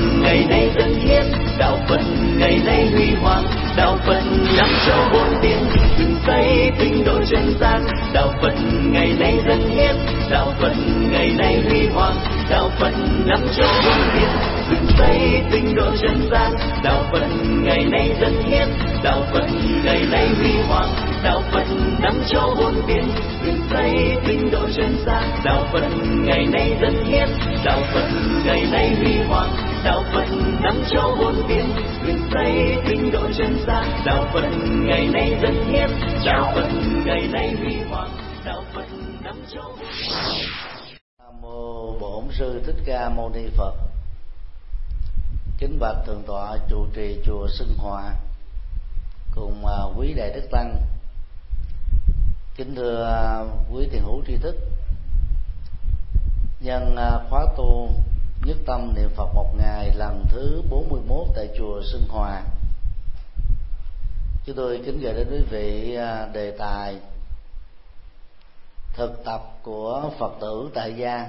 ngày nay dân hiến, đạo Phật ngày nay huy hoàng, đạo Phật năm châu bốn biển, dựng xây tinh độ chân gian. Đạo Phật ngày nay dân hiến, đạo Phật ngày nay huy hoàng, đạo Phật năm châu bốn biển, dựng xây tinh độ chân gian. Đạo Phật ngày nay dân hiến, đạo Phật ngày nay huy hoàng, đạo Phật năm châu bốn biển, dựng xây tinh độ chân gian. Đạo Phật ngày nay dân hiến, đạo Phật ngày nay huy hoàng, đạo Phật năm châu bốn biển, dựng xây tinh độ chân gian. Đạo Phật ngày nay dân hiến, đạo Phật ngày nay huy hoàng, đạo Phật năm châu bốn biển. Nam mô Bổn Sư Thích Ca Mâu Ni Phật. Kính bạch thượng tọa trụ trì chùa Xưng Hòa cùng quý đại đức tăng. Kính thưa quý thiền hữu tri thức. Nhân khóa tu nhất tâm niệm Phật một ngày lần thứ 41 tại chùa Xưng Hòa, chúng tôi kính gửi đến quý vị đề tài thực tập của Phật tử tại gia.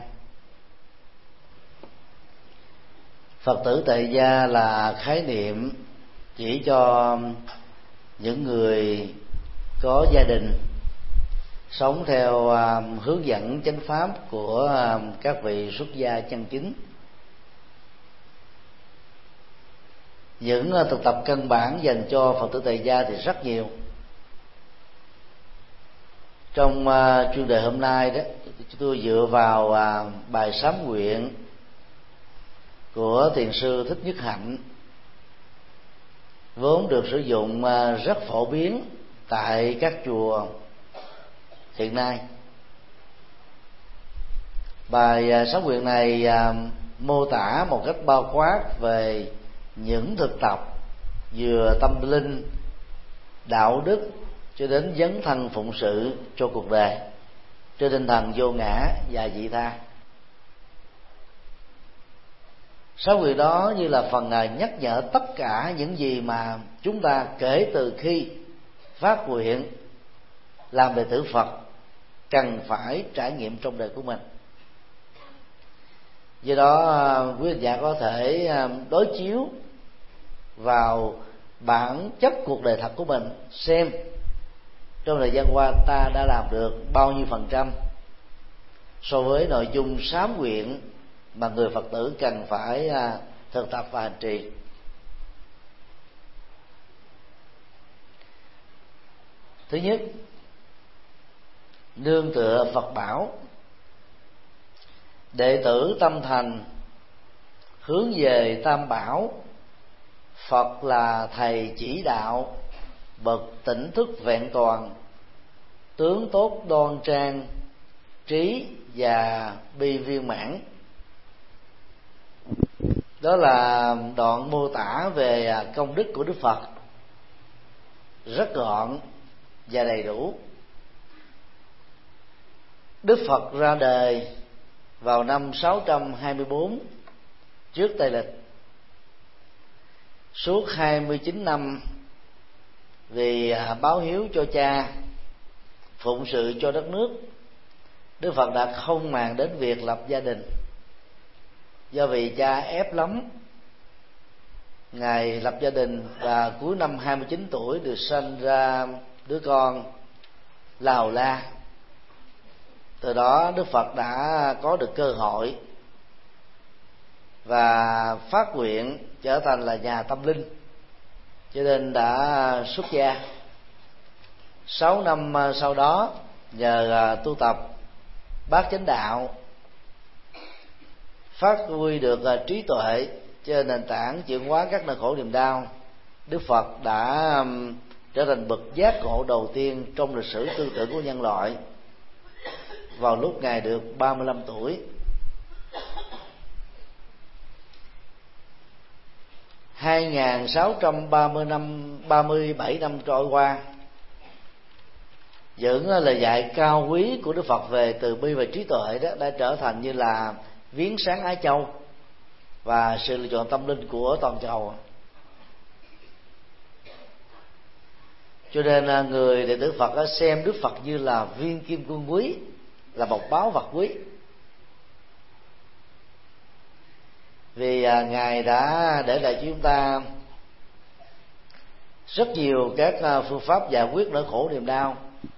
Phật tử tại gia là khái niệm chỉ cho những người có gia đình sống theo hướng dẫn chánh pháp của các vị xuất gia chân chính. Những thực tập căn bản dành cho Phật tử tại gia thì rất nhiều. Trong chuyên đề hôm nay đó, chúng tôi dựa vào bài sám nguyện của thiền sư Thích Nhất Hạnh, vốn được sử dụng rất phổ biến tại các chùa hiện nay. Bài sám nguyện này mô tả một cách bao quát về những thực tập vừa tâm linh, đạo đức cho đến dấn thân phụng sự cho cuộc đời, trên tinh thần vô ngã và vị tha. Sám nguyện đó như là phần nhắc nhở tất cả những gì mà chúng ta kể từ khi phát nguyện làm đệ tử Phật cần phải trải nghiệm trong đời của mình. Do đó quý vị giả có thể đối chiếu vào bản chất cuộc đời thật của mình, xem trong thời gian qua ta đã làm được bao nhiêu phần trăm so với nội dung sám nguyện mà người Phật tử cần phải thực tập và hành trì. Thứ nhất, nương tựa Phật bảo, đệ tử tâm thành hướng về Tam Bảo. Phật là thầy chỉ đạo, bậc tỉnh thức vẹn toàn, tướng tốt đoan trang, trí và bi viên mãn. Đó là đoạn mô tả về công đức của Đức Phật, rất gọn và đầy đủ. Đức Phật ra đời vào năm 624 trước Tây Lịch. Suốt 29 năm vì báo hiếu cho cha, phụng sự cho đất nước, Đức Phật đã không màng đến việc lập gia đình. Do vì cha ép lắm, Ngài lập gia đình và cuối năm 29 tuổi được sinh ra đứa con là Hầu La. Từ đó Đức Phật đã có được cơ hội và phát nguyện trở thành là nhà tâm linh, cho nên đã xuất gia. 6 năm sau đó, nhờ tu tập bát chánh đạo, phát huy được trí tuệ trên nền tảng chuyển hóa các nỗi khổ niềm đau, Đức Phật đã trở thành bậc giác ngộ đầu tiên trong lịch sử tư tưởng của nhân loại vào lúc Ngài được 35 tuổi. 2637 năm trôi qua, những lời dạy cao quý của Đức Phật về từ bi và trí tuệ đó đã trở thành như là viếng sáng Á Châu và sự lựa chọn tâm linh của toàn cầu. Cho nên người đệ tử Phật xem Đức Phật như là viên kim cương quý, là một báu vật quý. vì Ngài đã để lại cho chúng ta rất nhiều các phương pháp giải quyết nỗi khổ niềm đau.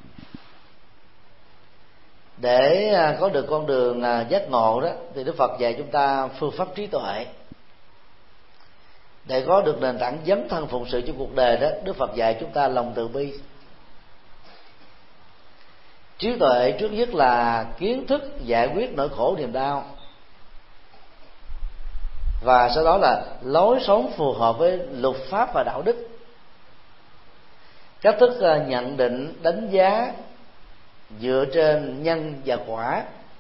Để có được con đường giác ngộ đó thì Đức Phật dạy chúng ta phương pháp trí tuệ. Để có được nền tảng dấn thân phụng sự trong cuộc đời đó, Đức Phật dạy chúng ta lòng từ bi. Trí tuệ trước nhất là kiến thức giải quyết nỗi khổ niềm đau, và sau đó là lối sống phù hợp với luật pháp và đạo đức, cách thức nhận định đánh giá dựa trên nhân và quả.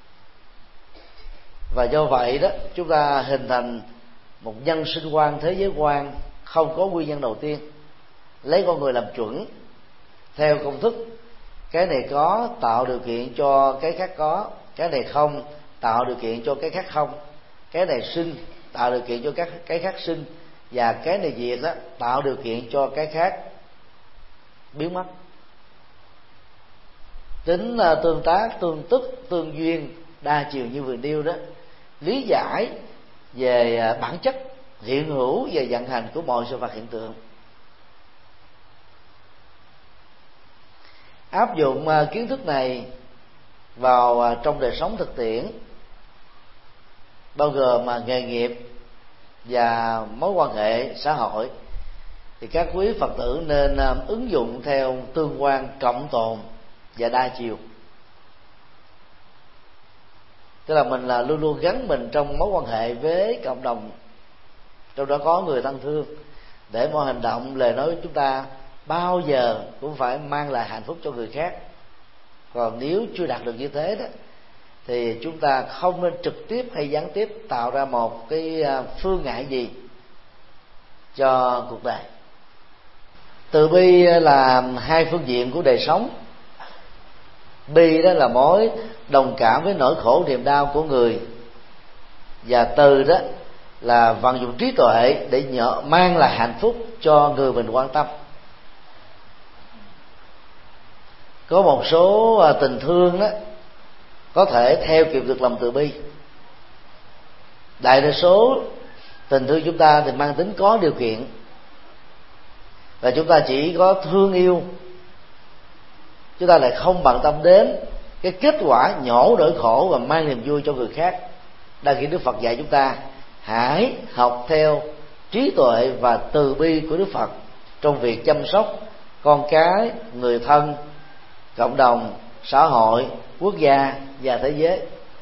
Và do vậy đó, chúng ta hình thành một nhân sinh quan, thế giới quan không có nguyên nhân đầu tiên, lấy con người làm chuẩn theo công thức cái này có tạo điều kiện cho cái khác có, cái này không tạo điều kiện cho cái khác không, cái này sinh tạo điều kiện cho cái khác sinh, và cái này diệt đó tạo điều kiện cho cái khác biến mất. Tính tương tác, tương tức, tương duyên đa chiều như vừa nêu đó, lý giải về bản chất hiện hữu và vận hành của mọi sự vật hiện tượng. Áp dụng kiến thức này vào trong đời sống thực tiễn, bao gồm nghề nghiệp và mối quan hệ xã hội, thì các quý Phật tử nên ứng dụng theo tương quan cộng tồn và đa chiều. Tức là mình luôn luôn gắn mình trong mối quan hệ với cộng đồng, trong đó có người thân thương, để mọi hành động, lời nói của chúng ta bao giờ cũng phải mang lại hạnh phúc cho người khác. Còn nếu chưa đạt được như thế đó, thì chúng ta không nên trực tiếp hay gián tiếp tạo ra một cái phương ngại gì cho cuộc đời. Từ bi là hai phương diện của đời sống. Bi đó là mối đồng cảm với nỗi khổ niềm đau của người, và từ đó là vận dụng trí tuệ để mang lại hạnh phúc cho người mình quan tâm. Có một số tình thương đó có thể theo kịp được lòng từ bi. Đại đa số tình thương chúng ta thì mang tính có điều kiện, và chúng ta chỉ có thương yêu, chúng ta lại không bận tâm đến cái kết quả nhổ nỗi khổ và mang niềm vui cho người khác. Đang khi Đức Phật dạy chúng ta hãy học theo trí tuệ và từ bi của Đức Phật trong việc chăm sóc con cái, người thân, cộng đồng, xã hội, quốc gia và thế giới.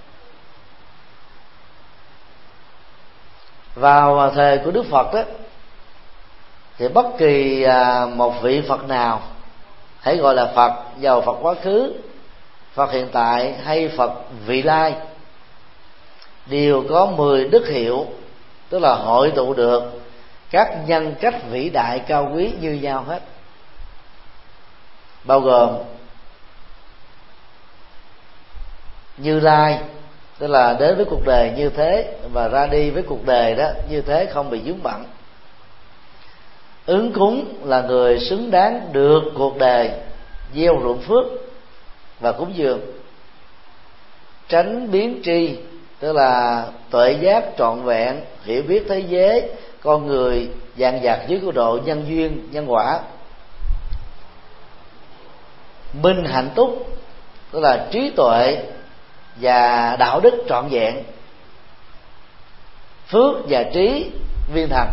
Vào thời của Đức Phật đó, thì bất kỳ một vị Phật nào, hãy gọi là Phật, giàu Phật quá khứ, Phật hiện tại hay Phật vị lai, đều có 10 đức hiệu, tức là hội tụ được các nhân cách vĩ đại cao quý như nhau hết, bao gồm Như Lai, tức là đến với cuộc đời như thế và ra đi với cuộc đời đó như thế, không bị vướng bận. Ứng cúng là người xứng đáng được cuộc đời gieo ruộng phước và cúng dường. Tránh biến tri, tức là tuệ giác trọn vẹn, hiểu biết thế giới, con người dàn dặt dưới cấp độ nhân duyên, nhân quả. Minh hạnh túc, tức là trí tuệ và đạo đức trọn vẹn. Phước và trí viên thành.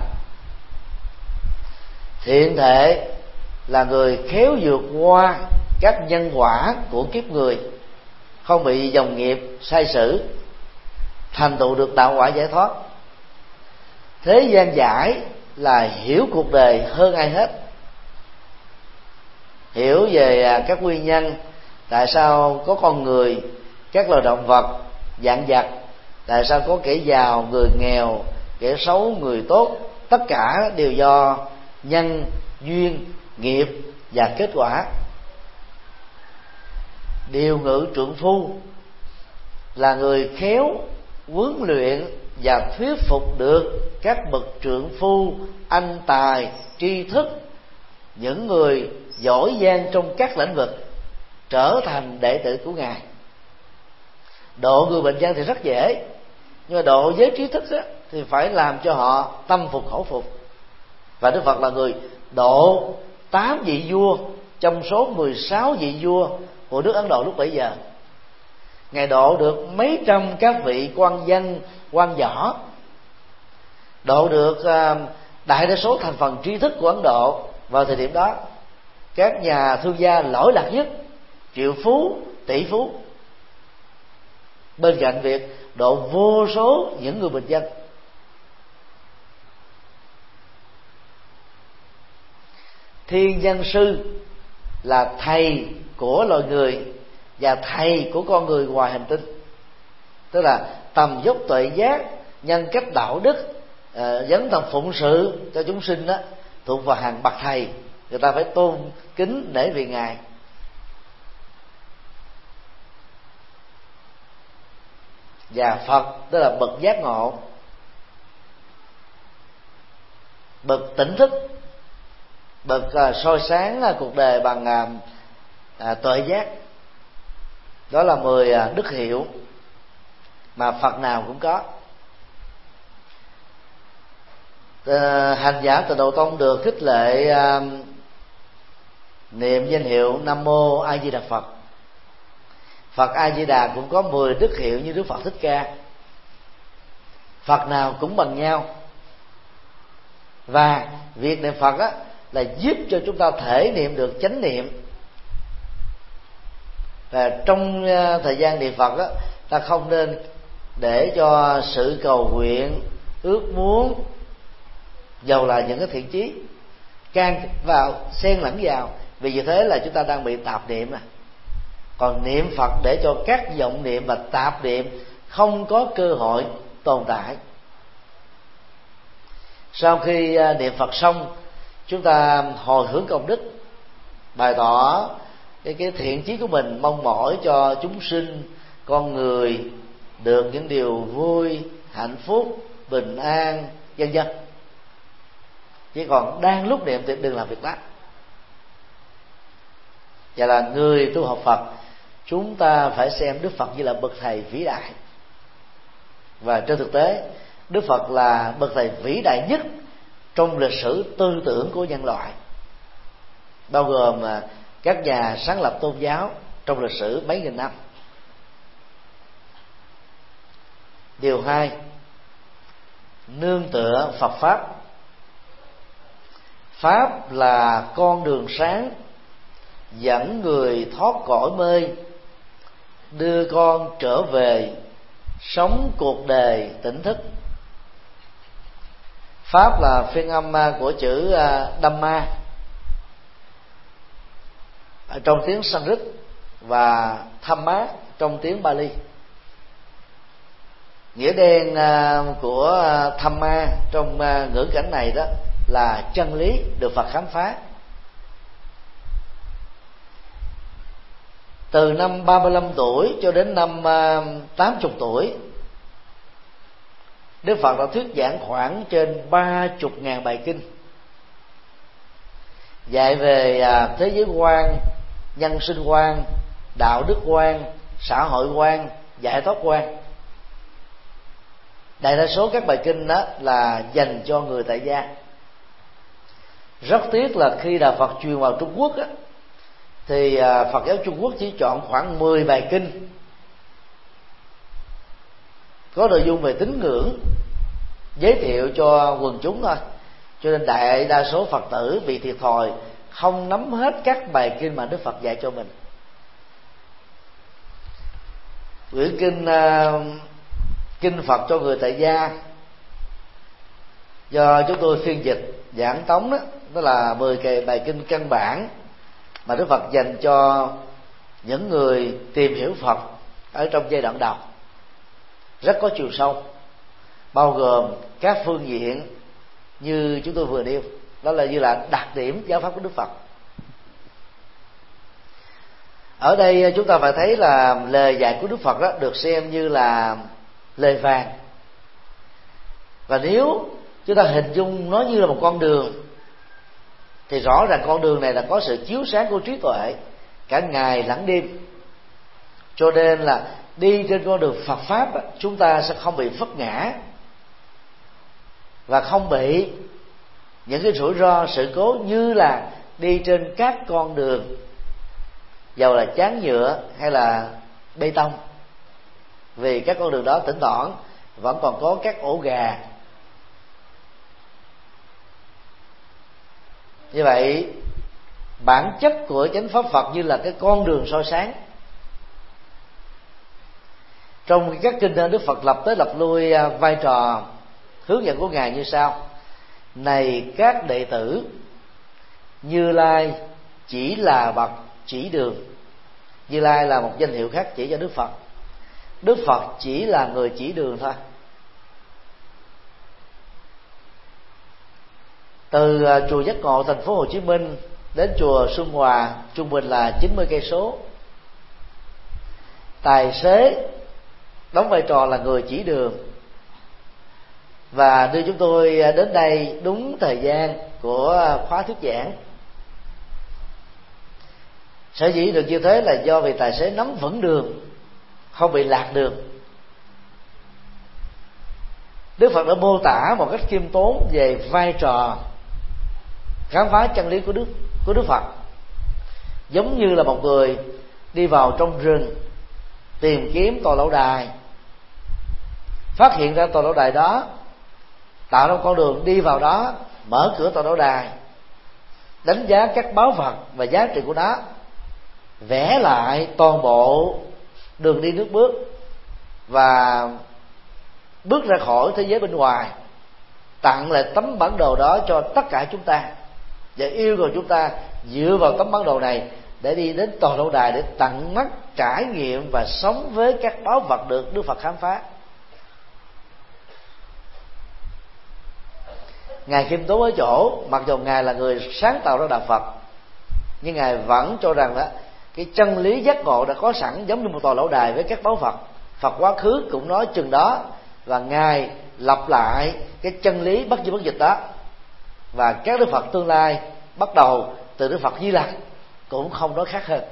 Thiện thể là người khéo vượt qua các nhân quả của kiếp người, không bị dòng nghiệp sai sử, thành tựu được đạo quả giải thoát. Thế gian giải là hiểu cuộc đời hơn ai hết, hiểu về các nguyên nhân tại sao có con người, các loài động vật, vạn vật, tại sao có kẻ giàu, người nghèo, kẻ xấu, người tốt, tất cả đều do nhân, duyên, nghiệp và kết quả. Điều ngự trượng phu là người khéo huấn luyện và thuyết phục được các bậc trượng phu, anh tài, tri thức, những người giỏi giang trong các lĩnh vực trở thành đệ tử của Ngài. Độ người bình dân thì rất dễ, nhưng mà độ giới trí thức đó, thì phải làm cho họ tâm phục khẩu phục. Và Đức Phật là người độ 8 vị vua trong số 16 vị vua của nước Ấn Độ lúc bấy giờ. Ngài độ được mấy trăm các vị quan văn, quan võ, độ được đại đa số thành phần trí thức của Ấn Độ vào thời điểm đó. Các nhà thương gia lỗi lạc nhất, triệu phú, tỷ phú, bên cạnh việc độ vô số những người bình dân. Thiên Nhân Sư là thầy của loài người và thầy của con người ngoài hành tinh, tức là tầm dốc tuệ giác, nhân cách đạo đức, dấn thân phụng sự cho chúng sinh đó, thuộc vào hàng bậc thầy, người ta phải tôn kính nể vì ngài. Và Phật tức là bậc giác ngộ, bậc tỉnh thức, bậc soi sáng cuộc đời bằng tuệ giác. Đó là 10 đức hiệu mà Phật nào cũng có. Hành giả Tịnh Độ Tông được khích lệ niệm danh hiệu Nam Mô A Di Đà Phật. Phật A Di Đà cũng có 10 đức hiệu như Đức Phật Thích Ca. Phật nào cũng bằng nhau. Và việc niệm Phật á, là giúp cho chúng ta thể niệm được chánh niệm. Và trong thời gian niệm Phật á, ta không nên để cho sự cầu nguyện, ước muốn, dầu là những cái thiện chí, can vào, xen lẫn vào, vì như thế là chúng ta đang bị tạp niệm. Còn niệm Phật để cho các vọng niệm và tạp niệm không có cơ hội tồn tại. Sau khi niệm Phật xong, chúng ta hồi hướng công đức, bày tỏ cái thiện chí của mình, mong mỏi cho chúng sinh, con người được những điều vui, hạnh phúc, bình an, vân vân. Chỉ còn đang lúc niệm thì đừng làm việc đó. Và là người tu học Phật, chúng ta phải xem Đức Phật như là bậc thầy vĩ đại. Và trên thực tế, Đức Phật là bậc thầy vĩ đại nhất trong lịch sử tư tưởng của nhân loại, bao gồm các nhà sáng lập tôn giáo trong lịch sử mấy nghìn năm. Điều 2, nương tựa Phật Pháp. Pháp là con đường sáng dẫn người thoát cõi mê, đưa con trở về sống cuộc đời tỉnh thức. Pháp là phiên âm của chữ Dhamma trong tiếng Sanskrit và Thamma trong tiếng Bali. Nghĩa đen của Thamma trong ngữ cảnh này đó là chân lý được Phật khám phá. Từ năm 35 tuổi cho đến năm 80 tuổi, Đức Phật đã thuyết giảng khoảng trên 30.000 bài kinh, dạy về thế giới quan, nhân sinh quan, đạo đức quan, xã hội quan, giải thoát quan. Đại đa số các bài kinh đó là dành cho người tại gia. Rất tiếc là khi Đạo Phật truyền vào Trung Quốc á, thì Phật giáo Trung Quốc chỉ chọn khoảng 10 bài kinh có nội dung về tín ngưỡng, giới thiệu cho quần chúng thôi. Cho nên đại đa số Phật tử bị thiệt thòi, không nắm hết các bài kinh mà Đức Phật dạy cho mình. Quyển kinh Phật cho người tại gia do chúng tôi phiên dịch giảng tống đó là 10 cái bài kinh căn bản mà Đức Phật dành cho những người tìm hiểu Phật ở trong giai đoạn đầu, rất có chiều sâu, bao gồm các phương diện như chúng tôi vừa nêu, đó là như là đặc điểm giáo pháp của Đức Phật. Ở đây chúng ta phải thấy là lời dạy của Đức Phật đó được xem như là lời vàng. Và nếu chúng ta hình dung nó như là một con đường, thì rõ ràng con đường này là có sự chiếu sáng của trí tuệ cả ngày lẫn đêm. Cho nên là đi trên con đường Phật Pháp, chúng ta sẽ không bị vấp ngã, và không bị những cái rủi ro sự cố như là đi trên các con đường dầu là tráng nhựa hay là bê tông, vì các con đường đó thỉnh thoảng vẫn còn có các ổ gà. Như vậy bản chất của chánh pháp Phật như là cái con đường soi sáng. Trong các kinh Đức Phật lập tới lập lui vai trò hướng dẫn của Ngài như sau: này các đệ tử, Như Lai chỉ là bậc chỉ đường. Như Lai là một danh hiệu khác chỉ cho Đức Phật. Đức Phật chỉ là người chỉ đường thôi. Từ chùa Giác Ngộ thành phố Hồ Chí Minh đến chùa Xuân Hòa trung bình là 90 cây số. Tài xế đóng vai trò là người chỉ đường và đưa chúng tôi đến đây đúng thời gian của khóa thuyết giảng. Sở dĩ được như thế là do vì tài xế nắm vững đường, không bị lạc đường. Đức Phật đã mô tả một cách khiêm tốn về vai trò khám phá chân lý của Đức Phật, giống như là một người đi vào trong rừng tìm kiếm tòa lâu đài, phát hiện ra tòa lâu đài đó, tạo ra một con đường đi vào đó, mở cửa tòa lâu đài, đánh giá các báu vật và giá trị của nó, vẽ lại toàn bộ đường đi nước bước và bước ra khỏi thế giới bên ngoài, tặng lại tấm bản đồ đó cho tất cả chúng ta và yêu cầu chúng ta dựa vào tấm bản đồ này để đi đến tòa lâu đài để tận mắt trải nghiệm và sống với các báu vật được Đức Phật khám phá. Ngài khiêm tốn ở chỗ, mặc dù Ngài là người sáng tạo ra đạo Phật, nhưng Ngài vẫn cho rằng đó cái chân lý giác ngộ đã có sẵn giống như một tòa lâu đài với các báu vật. Phật quá khứ cũng nói chừng đó, và Ngài lặp lại cái chân lý bất di bất dịch đó. Và các Đức Phật tương lai bắt đầu từ Đức Phật Di Lặc cũng không nói khác hơn.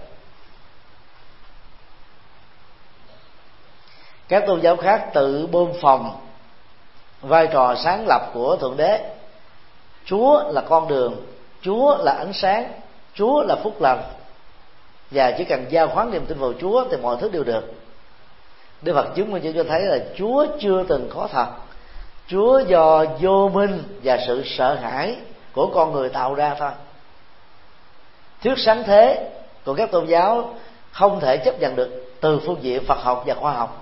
Các tôn giáo khác tự bơm phồng vai trò sáng lập của Thượng Đế. Chúa là con đường, Chúa là ánh sáng, Chúa là phúc lành, và chỉ cần giao khoán niềm tin vào Chúa thì mọi thứ đều được. Đức Phật chứng minh cho thấy là Chúa chưa từng có thật. Chúa do vô minh và sự sợ hãi của con người tạo ra thôi. Thuyết sáng thế của các tôn giáo không thể chấp nhận được từ phương diện Phật học và khoa học.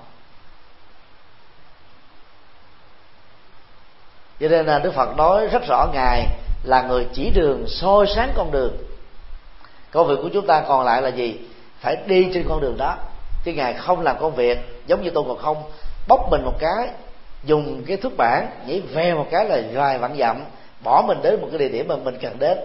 Cho nên là Đức Phật nói rất rõ Ngài là người chỉ đường, soi sáng con đường. Công việc của chúng ta còn lại là gì? Phải đi trên con đường đó. Chứ Ngài không làm công việc giống như Tôn Ngộ Không, bóc mình một cái, dùng cái thước bản nhảy ve một cái là vài vạn dặm, bỏ mình đến một cái địa điểm mà mình cần đến.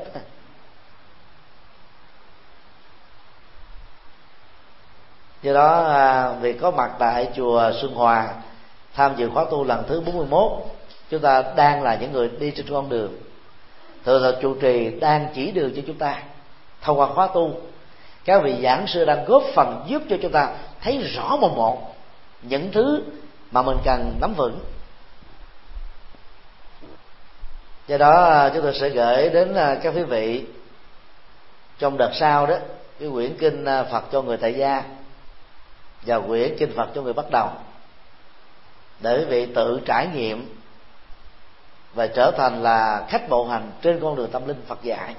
Do đó việc có mặt tại chùa Xuân Hòa tham dự khóa tu lần thứ 41, chúng ta đang là những người đi trên con đường. Thường là trụ trì đang chỉ đường cho chúng ta thông qua khóa tu. Các vị giảng sư đang góp phần giúp cho chúng ta thấy rõ một những thứ mà mình cần nắm vững. Do đó chúng tôi sẽ gửi đến các quý vị trong đợt sau đó cái quyển kinh Phật cho người tại gia và quyển kinh Phật cho người bắt đầu, để quý vị tự trải nghiệm và trở thành là khách bộ hành trên con đường tâm linh Phật dạy.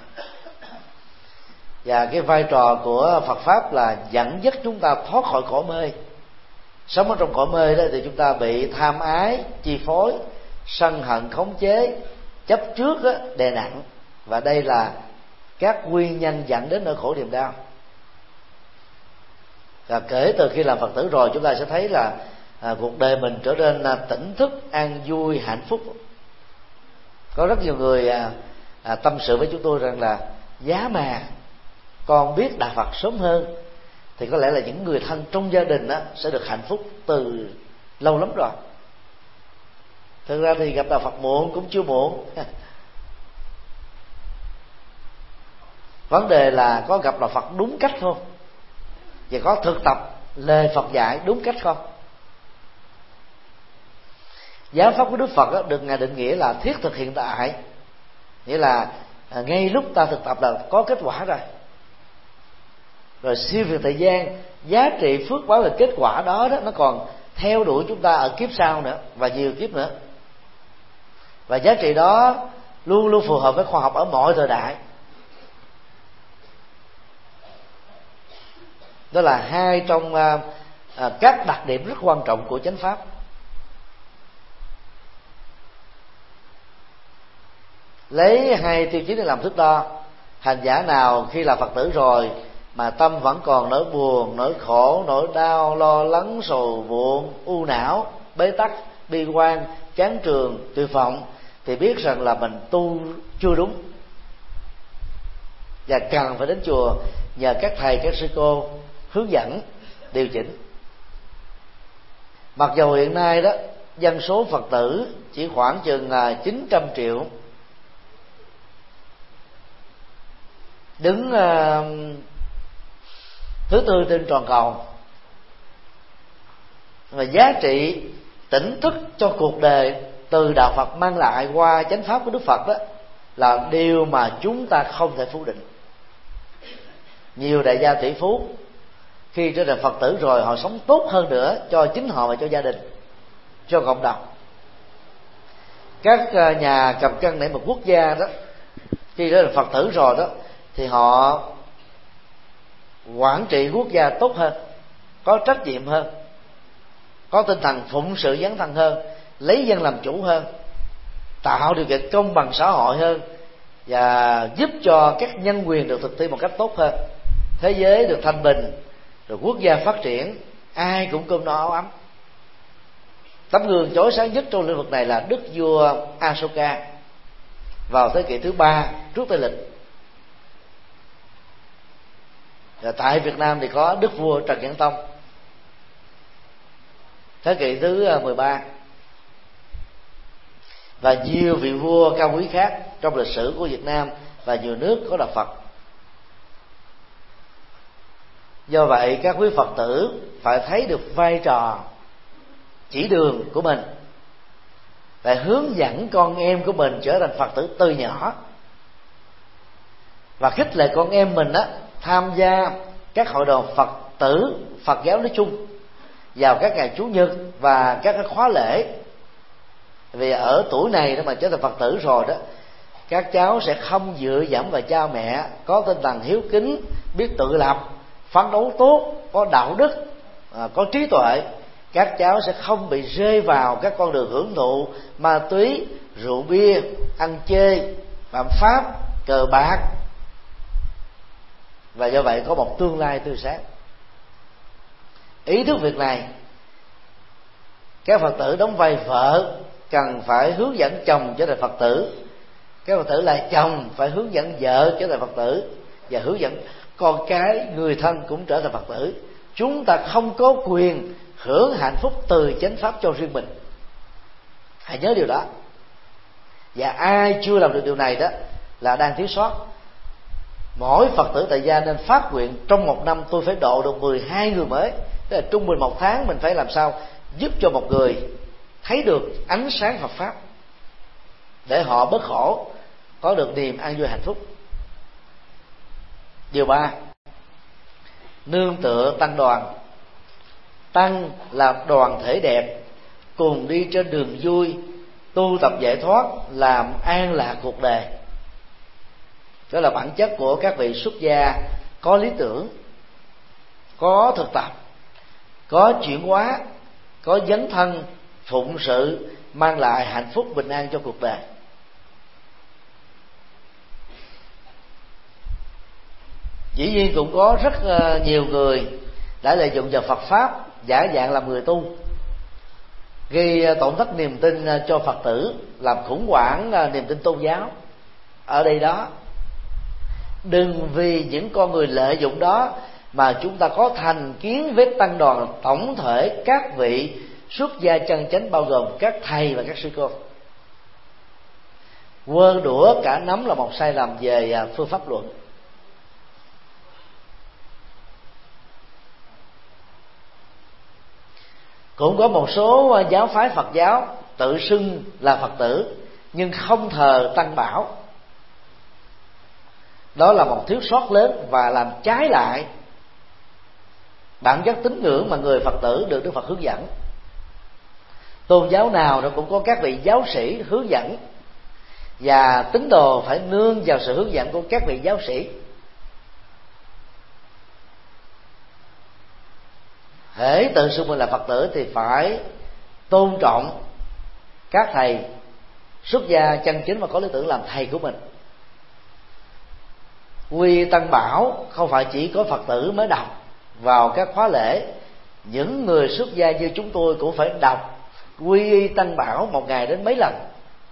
Và cái vai trò của Phật pháp là dẫn dắt chúng ta thoát khỏi cõi mê. Sống ở trong cõi mê đó thì chúng ta bị tham ái chi phối, sân hận khống chế, chấp trước đè nặng, và đây là các nguyên nhân dẫn đến nỗi khổ niềm đau. Và kể từ khi làm Phật tử rồi, chúng ta sẽ thấy là cuộc đời mình trở nên tỉnh thức, an vui, hạnh phúc. Có rất nhiều người tâm sự với chúng tôi rằng là giá mà con biết Đạo Phật sớm hơn thì có lẽ là những người thân trong gia đình sẽ được hạnh phúc từ lâu lắm rồi. Thực ra thì gặp Đạo Phật muộn cũng chưa muộn. Vấn đề là có gặp Đạo Phật đúng cách không, và có thực tập lời Phật dạy đúng cách không. Giáo pháp của Đức Phật được Ngài định nghĩa là thiết thực hiện tại, nghĩa là ngay lúc ta thực tập là có kết quả rồi. Rồi siêu việt thời gian, giá trị phước báo về kết quả đó nó còn theo đuổi chúng ta ở kiếp sau nữa và nhiều kiếp nữa. Và giá trị đó luôn luôn phù hợp với khoa học ở mọi thời đại. Đó là hai trong các đặc điểm rất quan trọng của chánh pháp. Lấy hai tiêu chí để làm thước đo, hành giả nào khi là Phật tử rồi mà tâm vẫn còn nỗi buồn, nỗi khổ, nỗi đau, lo lắng, sầu muộn, u não, bế tắc, bi quan, chán trường, tuyệt vọng, thì biết rằng là mình tu chưa đúng và cần phải đến chùa nhờ các thầy các sư cô hướng dẫn điều chỉnh. Mặc dù hiện nay đó dân số Phật tử chỉ khoảng chừng 900 triệu, đứng thứ tư trên toàn cầu, và giá trị tỉnh thức cho cuộc đời từ đạo Phật mang lại qua chánh pháp của Đức Phật đó là điều mà chúng ta không thể phủ định. Nhiều đại gia tỷ phú khi trở thành Phật tử rồi họ sống tốt hơn nữa cho chính họ và cho gia đình, cho cộng đồng. Các nhà cầm cân nảy một quốc gia đó khi trở thành Phật tử rồi đó thì họ quản trị quốc gia tốt hơn, có trách nhiệm hơn, có tinh thần phụng sự dấn thân hơn, lấy dân làm chủ hơn, tạo điều kiện công bằng xã hội hơn, và giúp cho các nhân quyền được thực thi một cách tốt hơn, thế giới được thanh bình, rồi quốc gia phát triển, ai cũng cơm no áo ấm. Tấm gương chói sáng nhất trong lĩnh vực này là đức vua Asoka vào thế kỷ thứ 3 trước Tây lịch. Và tại Việt Nam thì có đức vua Trần Nhân Tông thế kỷ thứ 13, và nhiều vị vua cao quý khác trong lịch sử của Việt Nam và nhiều nước có đạo Phật. Do vậy các quý Phật tử phải thấy được vai trò chỉ đường của mình, phải hướng dẫn con em của mình trở thành Phật tử từ nhỏ, và khích lệ con em mình tham gia các hội đoàn Phật tử, Phật giáo nói chung vào các ngày Chủ nhật và các cái khóa lễ. Vì ở tuổi này đó mà trở thành Phật tử rồi đó, các cháu sẽ không dựa dẫm vào cha mẹ, có tinh thần hiếu kính, biết tự lập, phấn đấu tốt, có đạo đức, có trí tuệ. Các cháu sẽ không bị rơi vào các con đường hưởng thụ ma túy, rượu bia, ăn chơi, phạm pháp, cờ bạc, và do vậy có một tương lai tươi sáng. Ý thức việc này, các Phật tử đóng vai vợ cần phải hướng dẫn chồng trở thành Phật tử, các Phật tử là chồng phải hướng dẫn vợ trở thành Phật tử, và hướng dẫn con cái, người thân cũng trở thành Phật tử. Chúng ta không có quyền hưởng hạnh phúc từ chánh pháp cho riêng mình, hãy nhớ điều đó. Và ai chưa làm được điều này đó là đang thiếu sót. Mỗi Phật tử tại gia nên phát nguyện trong một năm tôi phải độ được 12 người mới. Tức là trung bình một tháng mình phải làm sao giúp cho một người thấy được ánh sáng Phật pháp, để họ bớt khổ, có được niềm an vui hạnh phúc. Điều 3, nương tựa tăng đoàn. Tăng là đoàn thể đẹp, cùng đi trên đường vui, tu tập giải thoát, làm an lạc cuộc đời. Đó là bản chất của các vị xuất gia có lý tưởng, có thực tập, có chuyển hóa, có dấn thân, phụng sự, mang lại hạnh phúc bình an cho cuộc đời. Dĩ nhiên cũng có rất nhiều người đã lợi dụng vào Phật pháp giả dạng làm người tu, gây tổn thất niềm tin cho Phật tử, làm khủng hoảng niềm tin tôn giáo. Ở đây đó, đừng vì những con người lợi dụng đó mà chúng ta có thành kiến với tăng đoàn tổng thể các vị xuất gia chân chánh, bao gồm các thầy và các sư cô. Quơ đũa cả nắm là một sai lầm về phương pháp luận. Cũng có một số giáo phái Phật giáo tự xưng là Phật tử nhưng không thờ Tăng Bảo. Đó là một thiếu sót lớn và làm trái lại bản chất tín ngưỡng mà người Phật tử được Đức Phật hướng dẫn. Tôn giáo nào nó cũng có các vị giáo sĩ hướng dẫn, và tín đồ phải nương vào sự hướng dẫn của các vị giáo sĩ. Hễ tự xưng mình là Phật tử thì phải tôn trọng các thầy xuất gia chân chính và có lý tưởng làm thầy của mình. Quy Tăng Bảo không phải chỉ có Phật tử mới đọc vào các khóa lễ, những người xuất gia như chúng tôi cũng phải đọc Quy Y Tăng Bảo một ngày đến mấy lần.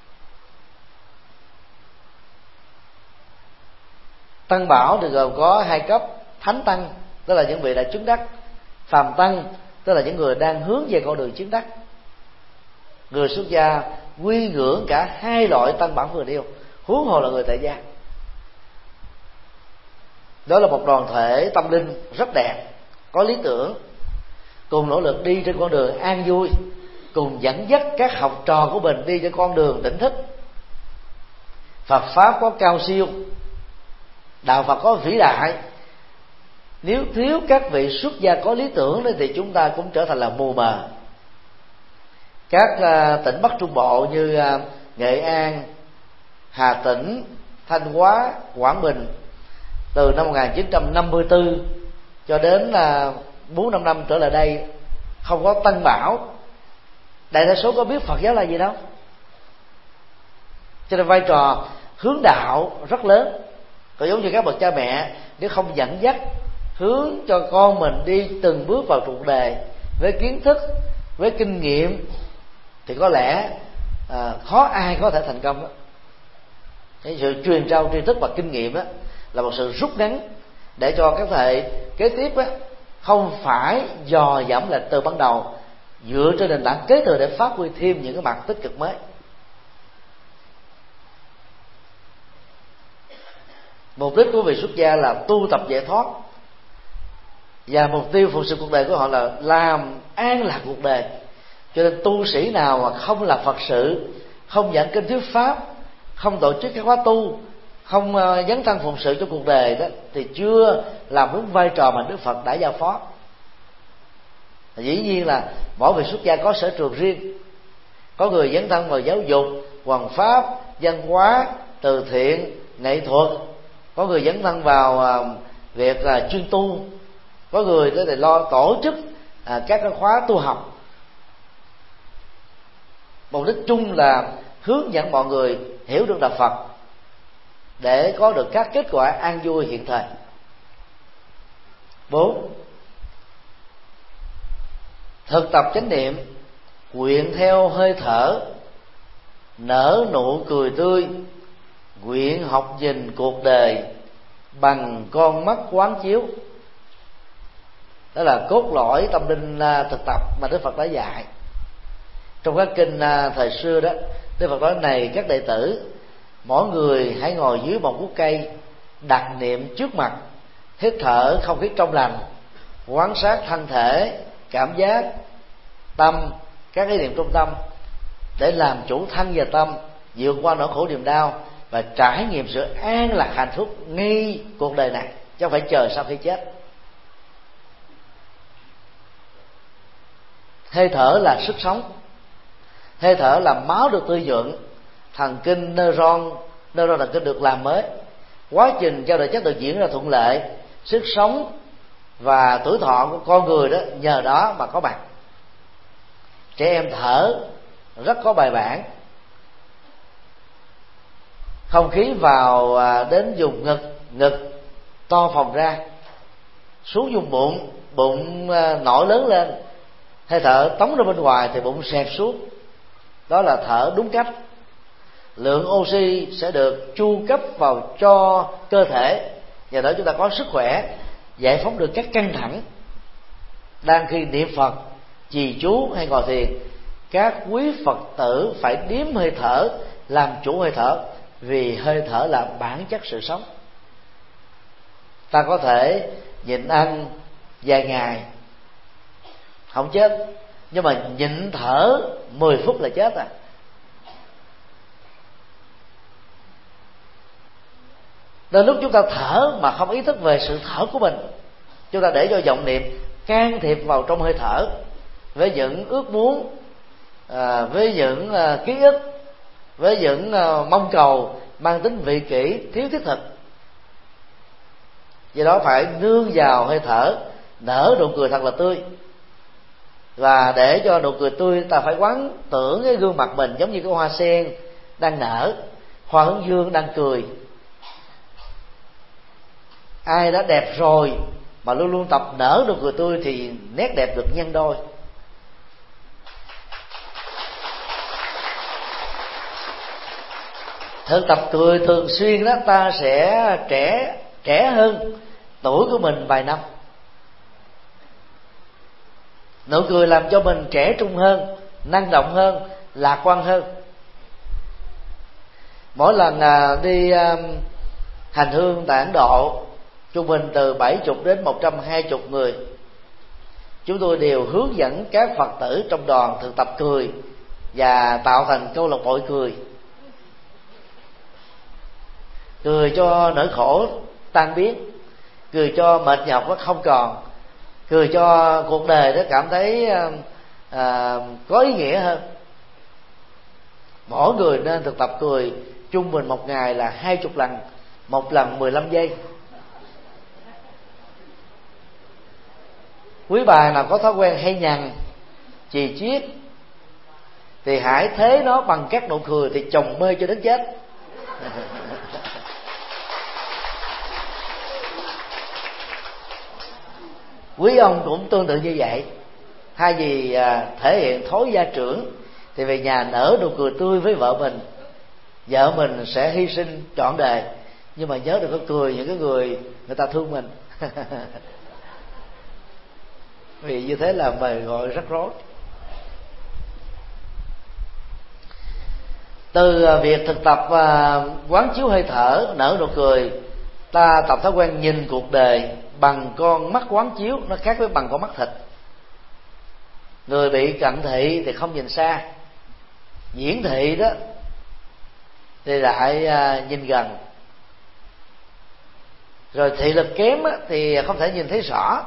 Tăng Bảo thì gồm có hai cấp: Thánh Tăng tức là những vị đã chứng đắc, Phàm Tăng tức là những người đang hướng về con đường chứng đắc. Người xuất gia quy ngưỡng cả hai loại Tăng Bảo vừa nêu, huống hồ là người tại gia. Đó là một đoàn thể tâm linh rất đẹp, có lý tưởng, cùng nỗ lực đi trên con đường an vui, cùng dẫn dắt các học trò của mình đi trên con đường tỉnh thức. Phật pháp có cao siêu, đạo Phật có vĩ đại. Nếu thiếu các vị xuất gia có lý tưởng thì chúng ta cũng trở thành là mù mờ. Các tỉnh Bắc Trung Bộ như Nghệ An, Hà Tĩnh, Thanh Hóa, Quảng Bình từ năm 1954 cho đến 4-5 năm trở lại đây không có Tăng Bảo. Đại đa số có biết Phật giáo là gì đâu. Cho nên vai trò hướng đạo rất lớn. Còn giống như các bậc cha mẹ, nếu không dẫn dắt hướng cho con mình đi từng bước vào cuộc đời với kiến thức, với kinh nghiệm, thì có lẽ khó ai có thể thành công đó. Cái sự truyền trao tri thức và kinh nghiệm đó là một sự rút ngắn để cho các thế hệ kế tiếp đó, không phải dò dẫm lại từ ban đầu, dựa trên nền tảng kế thừa để phát huy thêm những cái mặt tích cực mới. Mục đích của vị xuất gia là tu tập giải thoát, và mục tiêu phục sự cuộc đời của họ là làm an lạc cuộc đời. Cho nên tu sĩ nào mà không là Phật sự, không giảng kinh thuyết pháp, không tổ chức các khóa tu, không dấn thân phụng sự cho cuộc đời đó, thì chưa làm đúng vai trò mà Đức Phật đã giao phó. Dĩ nhiên là mỗi vị xuất gia có sở trường riêng. Có người dấn thân vào giáo dục, hoằng pháp, văn hóa, từ thiện, nghệ thuật. Có người dấn thân vào việc chuyên tu. Có người thì lo tổ chức các khóa tu học. Mục đích chung là hướng dẫn mọi người hiểu được đạo Phật để có được các kết quả an vui hiện thời. 4. Thực tập chánh niệm, nguyện theo hơi thở, nở nụ cười tươi, nguyện học nhìn cuộc đời bằng con mắt quán chiếu. Đó là cốt lõi tâm linh thực tập mà Đức Phật đã dạy. Trong các kinh thời xưa đó, Đức Phật nói: này các đệ tử, mỗi người hãy ngồi dưới một gốc cây, đặt niệm trước mặt, hít thở không khí trong lành, quan sát thân thể, cảm giác, tâm, các ý niệm trong tâm, để làm chủ thân và tâm, vượt qua nỗi khổ niềm đau và trải nghiệm sự an lạc hạnh phúc ngay cuộc đời này, chứ không phải chờ sau khi chết. Hơi thở là sức sống. Hơi thở là máu được tươi nhuận, thần kinh neuron thần kinh được làm mới, quá trình trao đổi chất được diễn ra thuận lợi, sức sống và tuổi thọ của con người đó nhờ đó mà có mặt. Trẻ em thở rất có bài bản. Không khí vào đến vùng ngực to phồng ra, xuống vùng bụng nổi lớn lên, hơi thở tống ra bên ngoài thì bụng xẹt xuống. Đó là thở đúng cách. Lượng oxy sẽ được chu cấp vào cho cơ thể, nhờ đó chúng ta có sức khỏe, giải phóng được các căng thẳng. Đang khi niệm Phật, trì chú hay ngồi thiền, các quý Phật tử phải đếm hơi thở, làm chủ hơi thở, vì hơi thở là bản chất sự sống. Ta có thể nhịn ăn vài ngày không chết, nhưng mà nhịn thở 10 phút là chết Đến lúc chúng ta thở mà không ý thức về sự thở của mình, chúng ta để cho vọng niệm can thiệp vào trong hơi thở với những ước muốn, với những ký ức, với những mong cầu mang tính vị kỷ, thiếu thiết thực. Do đó phải nương vào hơi thở, nở nụ cười thật là tươi. Và để cho nụ cười tươi, ta phải quán tưởng cái gương mặt mình giống như cái hoa sen đang nở, hoa hướng dương đang cười. Ai đã đẹp rồi mà luôn luôn tập nở nụ cười tươi thì nét đẹp được nhân đôi. Thực tập cười thường xuyên đó, ta sẽ trẻ hơn tuổi của mình vài năm. Nụ cười làm cho mình trẻ trung hơn, năng động hơn, lạc quan hơn. Mỗi lần đi hành hương tại Ấn Độ, trung bình từ 70 đến 120 người, chúng tôi đều hướng dẫn các Phật tử trong đoàn thực tập cười và tạo thành câu lạc bộ cười. Cười cho nỗi khổ tan biến, cười cho mệt nhọc nó không còn, cười cho cuộc đời nó cảm thấy có ý nghĩa hơn. Mỗi người nên thực tập cười trung bình một ngày là 20 lần, một lần 15 giây. Quý bà nào có thói quen hay nhằn, chì chiết thì hãy thế nó bằng các nụ cười thì chồng mê cho đến chết. Quý ông cũng tương tự như vậy. Thay vì thể hiện thối gia trưởng thì về nhà nở nụ cười tươi với vợ mình. Vợ mình sẽ hy sinh trọn đời, nhưng mà nhớ đừng có cười những cái người ta thương mình. Vì như thế là mời gọi rắc rối. Từ việc thực tập quán chiếu hơi thở, nở nụ cười, ta tập thói quen nhìn cuộc đời bằng con mắt quán chiếu. Nó khác với bằng con mắt thịt. Người bị cận thị thì không nhìn xa, diễn thị đó thì lại nhìn gần. Rồi thị lực kém thì không thể nhìn thấy rõ.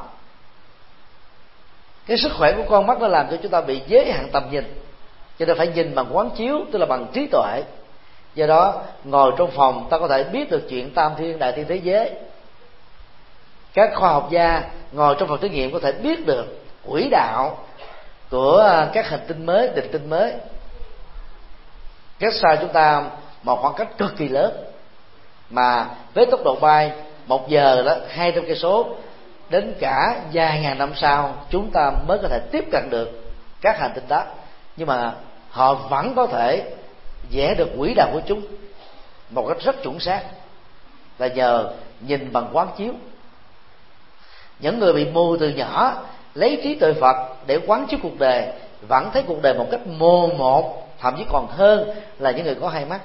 Cái sức khỏe của con mắt nó làm cho chúng ta bị giới hạn tầm nhìn, cho nên phải nhìn bằng quán chiếu, tức là bằng trí tuệ. Do đó ngồi trong phòng ta có thể biết được chuyện tam thiên đại thiên thế giới. Các khoa học gia ngồi trong phòng thí nghiệm có thể biết được quỹ đạo của các hành tinh mới, hành tinh mới, cách xa chúng ta một khoảng cách cực kỳ lớn, mà với tốc độ bay 1 giờ đó 200 cây số, đến cả vài ngàn năm sau chúng ta mới có thể tiếp cận được các hành tinh đó. Nhưng mà họ vẫn có thể vẽ được quỹ đạo của chúng một cách rất chuẩn xác, là nhờ nhìn bằng quán chiếu. Những người bị mù từ nhỏ lấy trí tuệ Phật để quán chiếu cuộc đời vẫn thấy cuộc đời một cách mồn một, thậm chí còn hơn là những người có 2 mắt.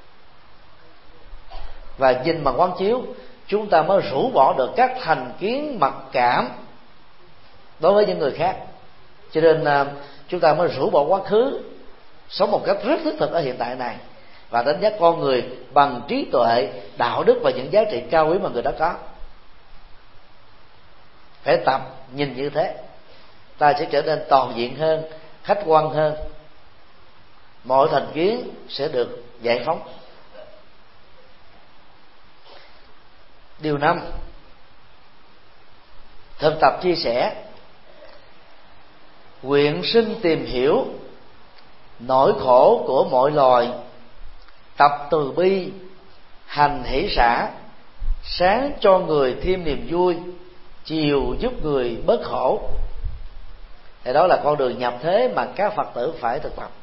Và nhìn bằng quán chiếu, chúng ta mới rũ bỏ được các thành kiến mặc cảm đối với những người khác. Cho nên chúng ta mới rũ bỏ quá khứ, sống một cách rất thiết thực ở hiện tại này, và đánh giá con người bằng trí tuệ, đạo đức và những giá trị cao quý mà người đó có. Phải tập nhìn như thế, ta sẽ trở nên toàn diện hơn, khách quan hơn, mọi thành kiến sẽ được giải phóng. Điều 5, thực tập chia sẻ. Nguyện sinh tìm hiểu nỗi khổ của mọi loài, tập từ bi, hành hỷ xả, sáng cho người thêm niềm vui, chiều giúp người bớt khổ. Thì đó là con đường nhập thế mà các Phật tử phải thực tập.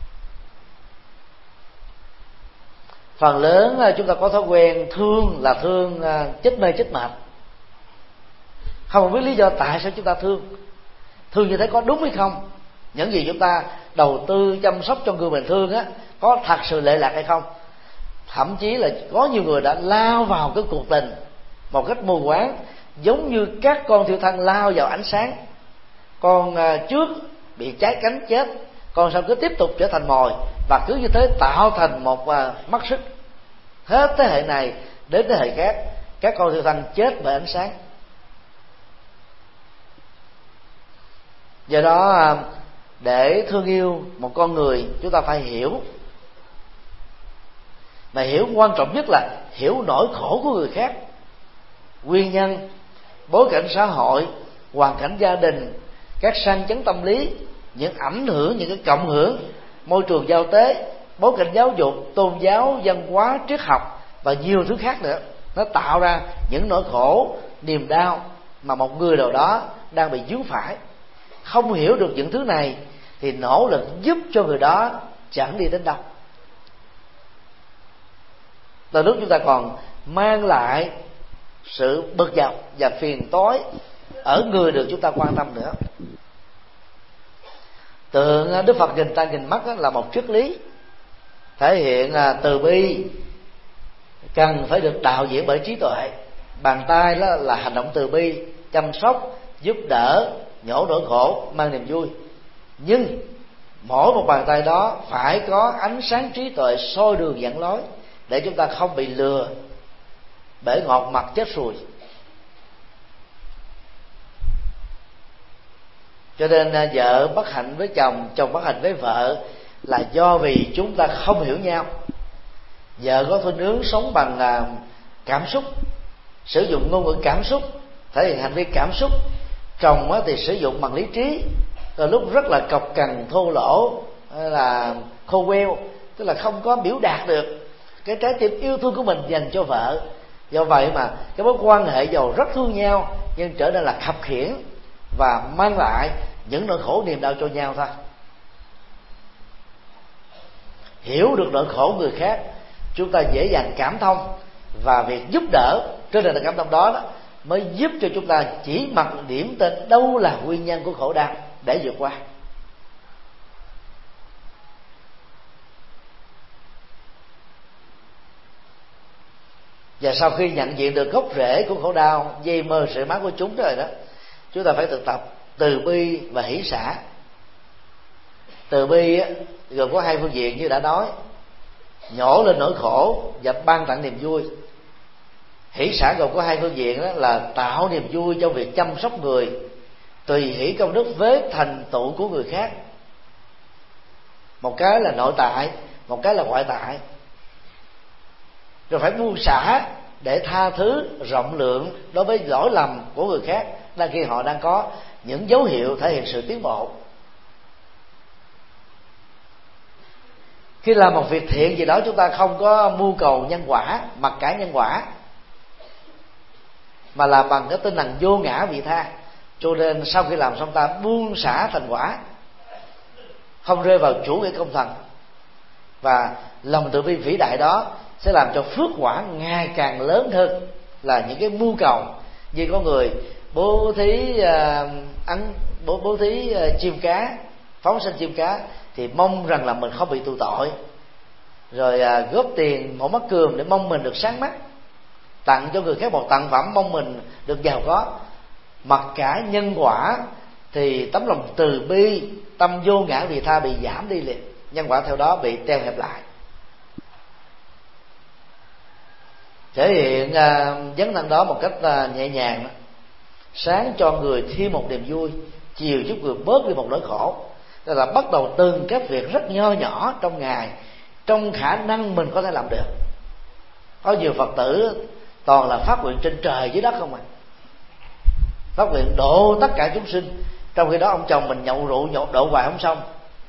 Phần lớn chúng ta có thói quen thương là thương chết mê chết mệt, không biết lý do tại sao chúng ta thương. Thương như thế có đúng hay không? Những gì chúng ta đầu tư chăm sóc cho người mình thương có thật sự lệ lạc hay không? Thậm chí là có nhiều người đã lao vào cái cuộc tình một cách mù quáng, giống như các con thiêu thân lao vào ánh sáng. Con trước bị cháy cánh chết, con sau cứ tiếp tục trở thành mồi, và cứ như thế tạo thành một mắt xích. Hết thế hệ này đến thế hệ khác các con thiêu thân chết bởi ánh sáng. Do đó để thương yêu một con người, chúng ta phải hiểu, mà hiểu quan trọng nhất là hiểu nỗi khổ của người khác, nguyên nhân, bối cảnh xã hội, hoàn cảnh gia đình, các sang chấn tâm lý, những ảnh hưởng, những cái cộng hưởng, môi trường giao tế, bối cảnh giáo dục, tôn giáo, văn hóa, triết học và nhiều thứ khác nữa. Nó tạo ra những nỗi khổ, niềm đau mà một người nào đó đang bị vướng phải. Không hiểu được những thứ này thì nỗ lực giúp cho người đó chẳng đi đến đâu. Từ lúc chúng ta còn mang lại sự bực dọc và phiền toái ở người được chúng ta quan tâm nữa. Tượng Đức Phật nghìn tay nghìn mắt là một triết lý thể hiện từ bi cần phải được đạo diễn bởi trí tuệ. Bàn tay đó là hành động từ bi, chăm sóc, giúp đỡ, nhổ nỗi khổ, mang niềm vui. Nhưng mỗi một bàn tay đó phải có ánh sáng trí tuệ soi đường dẫn lối, để chúng ta không bị lừa, bể ngọt mặt chết sùi. Cho nên vợ bất hạnh với chồng, chồng bất hạnh với vợ là do vì chúng ta không hiểu nhau. Vợ có khuynh hướng sống bằng cảm xúc, sử dụng ngôn ngữ cảm xúc, thể hiện hành vi cảm xúc. Chồng thì sử dụng bằng lý trí, rồi lúc rất là cộc cằn, thô lỗ, là khô queo, tức là không có biểu đạt được cái trái tim yêu thương của mình dành cho vợ. Do vậy mà cái mối quan hệ giàu rất thương nhau nhưng trở nên là khập khiễng và mang lại những nỗi khổ niềm đau cho nhau thôi. Hiểu được nỗi khổ người khác, chúng ta dễ dàng cảm thông, và việc giúp đỡ trên nền cảm thông đó mới giúp cho chúng ta chỉ mặc điểm tên đâu là nguyên nhân của khổ đau để vượt qua. Và sau khi nhận diện được gốc rễ của khổ đau, dây mơ sợi máu của chúng rồi đó, chúng ta phải thực tập từ bi và hỷ xả. Từ bi gồm có hai phương diện như đã nói: nhổ lên nỗi khổ và ban tặng niềm vui. Hỷ xả gồm có hai phương diện, đó là tạo niềm vui trong việc chăm sóc người, tùy hỷ công đức với thành tựu của người khác. Một cái là nội tại, một cái là ngoại tại. Rồi phải buông xả để tha thứ rộng lượng đối với lỗi lầm của người khác, đang khi họ đang có những dấu hiệu thể hiện sự tiến bộ. Khi làm một việc thiện gì đó, chúng ta không có mưu cầu nhân quả, mặc cả nhân quả, mà là bằng cái tinh thần vô ngã vị tha. Cho nên sau khi làm xong, ta buông xả thành quả, không rơi vào chủ nghĩa công thần, và lòng từ bi vĩ đại đó sẽ làm cho phước quả ngày càng lớn hơn là những cái mưu cầu. Như có người bố thí bố thí chim cá, phóng sinh chim cá, thì mong rằng là mình không bị tù tội, rồi góp tiền một mắt cườm để mong mình được sáng mắt, tặng cho người khác một tặng phẩm mong mình được giàu có. Mặc cả nhân quả thì tấm lòng từ bi, tâm vô ngã vị tha bị giảm đi liền, nhân quả theo đó bị teo hẹp lại. Thể hiện dấn thân đó một cách nhẹ nhàng, sáng cho người thêm một niềm vui, chiều giúp người bớt đi một nỗi khổ. Tức là bắt đầu từng các việc rất nho nhỏ trong ngày, trong khả năng mình có thể làm được. Có nhiều Phật tử toàn là phát nguyện trên trời dưới đất không à, phát nguyện độ tất cả chúng sinh, trong khi đó ông chồng mình nhậu rượu độ hoài không xong,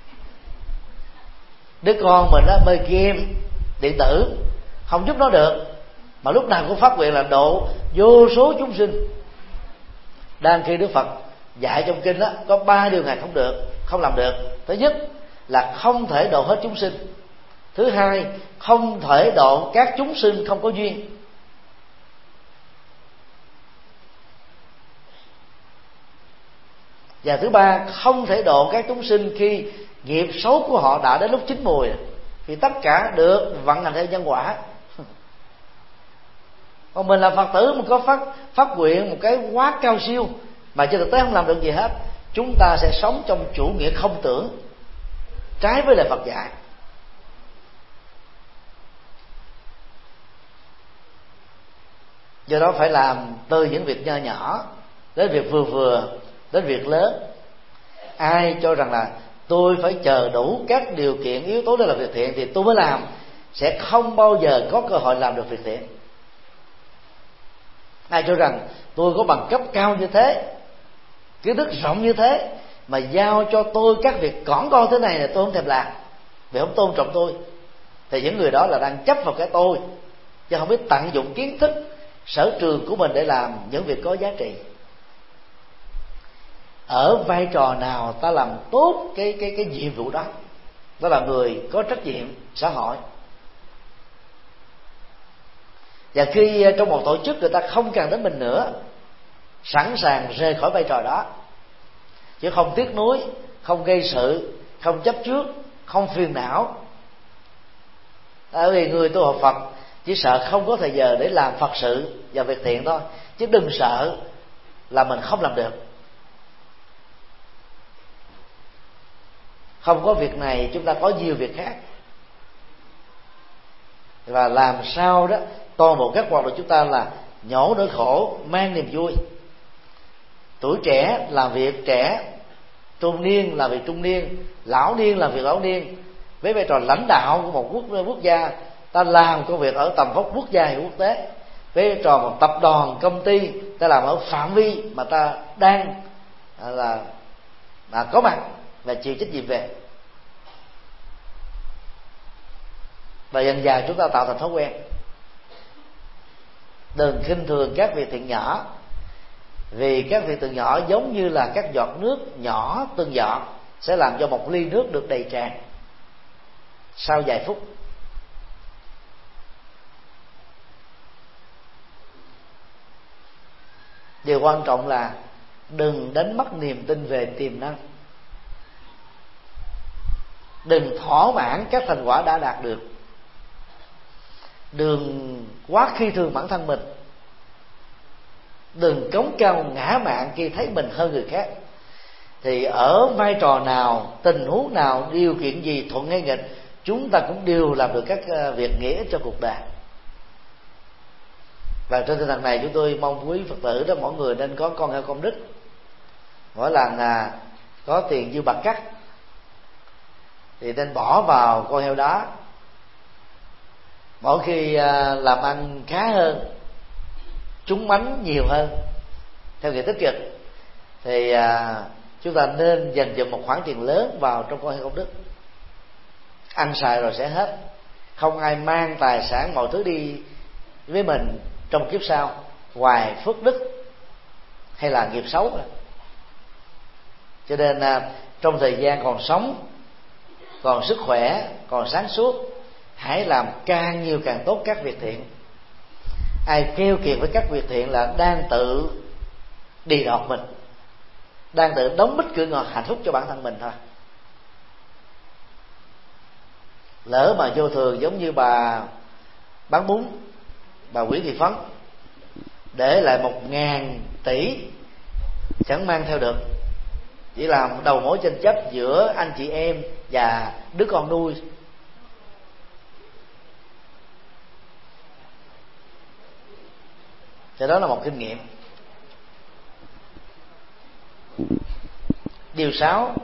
đứa con mình mê game điện tử không giúp nó được, mà lúc nào cũng phát nguyện là độ vô số chúng sinh. Đang khi Đức Phật dạy trong kinh đó có 3 điều Ngài không làm được. Thứ nhất là không thể độ hết chúng sinh. Thứ hai, không thể độ các chúng sinh không có duyên. Và thứ ba, không thể độ các chúng sinh khi nghiệp xấu của họ đã đến lúc chín mùi, thì tất cả được vận hành theo nhân quả. Còn mình là Phật tử, mình có phát nguyện một cái quá cao siêu mà trên thực tế không làm được gì hết, chúng ta sẽ sống trong chủ nghĩa không tưởng, trái với lời Phật dạy. Do đó phải làm từ những việc nho nhỏ đến việc vừa vừa đến việc lớn. Ai cho rằng là tôi phải chờ đủ các điều kiện yếu tố để làm việc thiện thì tôi mới làm, sẽ không bao giờ có cơ hội làm được việc thiện. Ai cho rằng tôi có bằng cấp cao như thế, kiến thức rộng như thế, mà giao cho tôi các việc cỏn con thế này là tôi không thèm làm vì không tôn trọng tôi, thì những người đó là đang chấp vào cái tôi, chứ không biết tận dụng kiến thức sở trường của mình để làm những việc có giá trị. Ở vai trò nào ta làm tốt cái nhiệm vụ đó, đó là người có trách nhiệm xã hội. Và khi trong một tổ chức người ta không cần đến mình nữa, sẵn sàng rời khỏi vai trò đó, chứ không tiếc nuối, không gây sự, không chấp trước, không phiền não. Bởi vì người tu học Phật chỉ sợ không có thời giờ để làm Phật sự và việc thiện thôi, chứ đừng sợ là mình không làm được. Không có việc này chúng ta có nhiều việc khác, và làm sao đó toàn bộ các hoạt động chúng ta là nhổ nỗi khổ mang niềm vui. Tuổi trẻ làm việc trẻ, trung niên làm việc trung niên, lão niên làm việc lão niên. Với vai trò lãnh đạo của một quốc gia, ta làm công việc ở tầm vóc quốc gia hay quốc tế. Với vai trò một tập đoàn công ty, ta làm ở phạm vi mà ta đang là có mặt và chịu trách nhiệm về. Và dần dần chúng ta tạo thành thói quen. Đừng khinh thường các việc thiện nhỏ, vì các việc thiện nhỏ giống như là các giọt nước nhỏ từng giọt sẽ làm cho một ly nước được đầy tràn sau vài phút. Điều quan trọng là đừng đánh mất niềm tin về tiềm năng, đừng thỏa mãn các thành quả đã đạt được, đừng quá khi thường bản thân mình, đừng cống cao ngã mạn khi thấy mình hơn người khác. Thì ở vai trò nào, tình huống nào, điều kiện gì, thuận hay nghịch, chúng ta cũng đều làm được các việc nghĩa ích cho cuộc đời. Và trên tinh thần này chúng tôi mong quý Phật tử đó, mỗi người nên có con heo công đức. Mỗi lần có tiền dư bạc cắt thì nên bỏ vào con heo đó. Mỗi khi làm ăn khá hơn, trúng bánh nhiều hơn theo nghĩa tích cực, thì chúng ta nên dành dụm một khoản tiền lớn vào trong con heo công đức. Ăn xài rồi sẽ hết, không ai mang tài sản mọi thứ đi với mình trong kiếp sau ngoài phước đức hay là nghiệp xấu rồi. Cho nên trong thời gian còn sống, còn sức khỏe, còn sáng suốt, hãy làm càng nhiều càng tốt các việc thiện. Ai keo kiệt với các việc thiện là đang tự đi đọt mình, đang tự đóng bít cửa ngọt hạnh phúc cho bản thân mình thôi. Lỡ mà vô thường giống như bà bán bún, bà Nguyễn Thị Phấn, để lại 1.000 tỷ chẳng mang theo được, chỉ làm đầu mối tranh chấp giữa anh chị em và đứa con nuôi. Thì đó là một kinh nghiệm. Điều 6,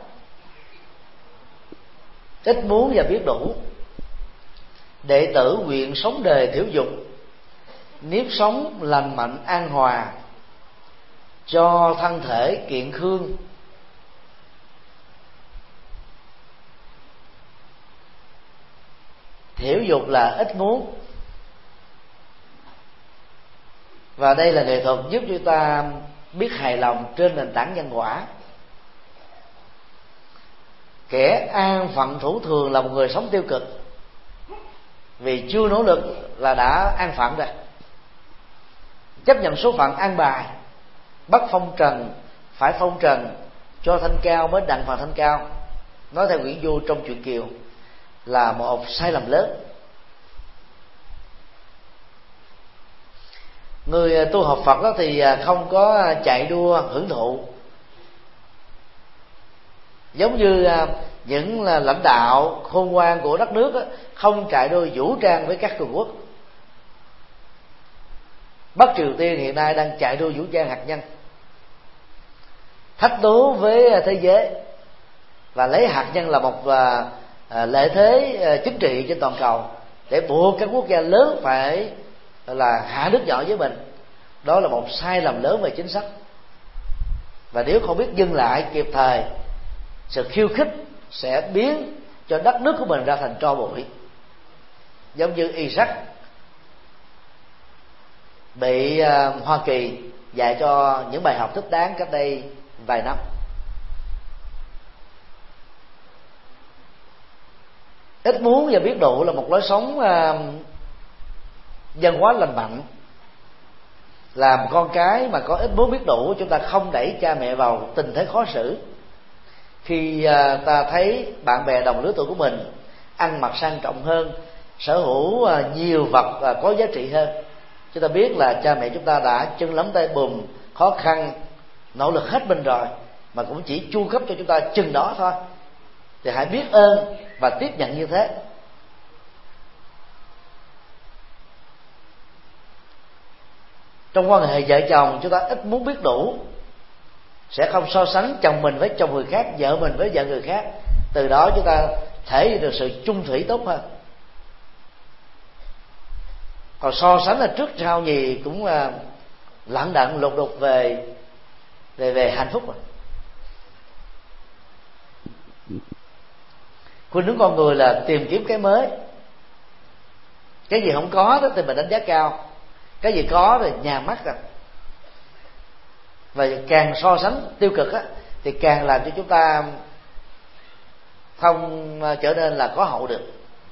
ít muốn và biết đủ. Đệ tử nguyện sống đời thiểu dục, nếp sống lành mạnh an hòa, cho thân thể kiện khương. Thiểu dục là ít muốn, và đây là nghệ thuật giúp chúng ta biết hài lòng trên nền tảng nhân quả. Kẻ an phận thủ thường là một người sống tiêu cực, vì chưa nỗ lực là đã an phận rồi. Chấp nhận số phận an bài, bắt phong trần phải phong trần, cho thanh cao mới đặng phần thanh cao, nói theo Nguyễn Du trong truyện Kiều, là một sai lầm lớn. Người tu học Phật đó thì không có chạy đua hưởng thụ, giống như những lãnh đạo khôn ngoan của đất nước đó, không chạy đua vũ trang với các cường quốc. Bắc Triều Tiên hiện nay đang chạy đua vũ trang hạt nhân, thách đố với thế giới, và lấy hạt nhân là một lợi thế chính trị trên toàn cầu để buộc các quốc gia lớn phải là hạ nước nhỏ với mình. Đó là một sai lầm lớn về chính sách, và nếu không biết dừng lại kịp thời, sự khiêu khích sẽ biến cho đất nước của mình ra thành tro bụi, giống như Iraq bị Hoa Kỳ dạy cho những bài học thích đáng cách đây vài năm. Ít muốn và biết đủ là một lối sống văn hóa lành mạnh. Làm con cái mà có ít muốn biết đủ, chúng ta không đẩy cha mẹ vào tình thế khó xử. Khi ta thấy bạn bè đồng lứa tuổi của mình ăn mặc sang trọng hơn, sở hữu nhiều vật có giá trị hơn, chúng ta biết là cha mẹ chúng ta đã chân lấm tay bùn, khó khăn, nỗ lực hết mình rồi, mà cũng chỉ chu cấp cho chúng ta chừng đó thôi. Thì hãy biết ơn và tiếp nhận như thế. Trong quan hệ vợ chồng, chúng ta ít muốn biết đủ, sẽ không so sánh chồng mình với chồng người khác, vợ mình với vợ người khác. Từ đó chúng ta thể hiện được sự chung thủy tốt hơn. Còn so sánh là trước sau gì cũng lận đận lục đục về hạnh phúc. Khuynh hướng con người là tìm kiếm cái mới. Cái gì không có đó thì mình đánh giá cao, cái gì có thì nhà mắt rồi. Và càng so sánh tiêu cực á, thì càng làm cho chúng ta không trở nên là có hậu được.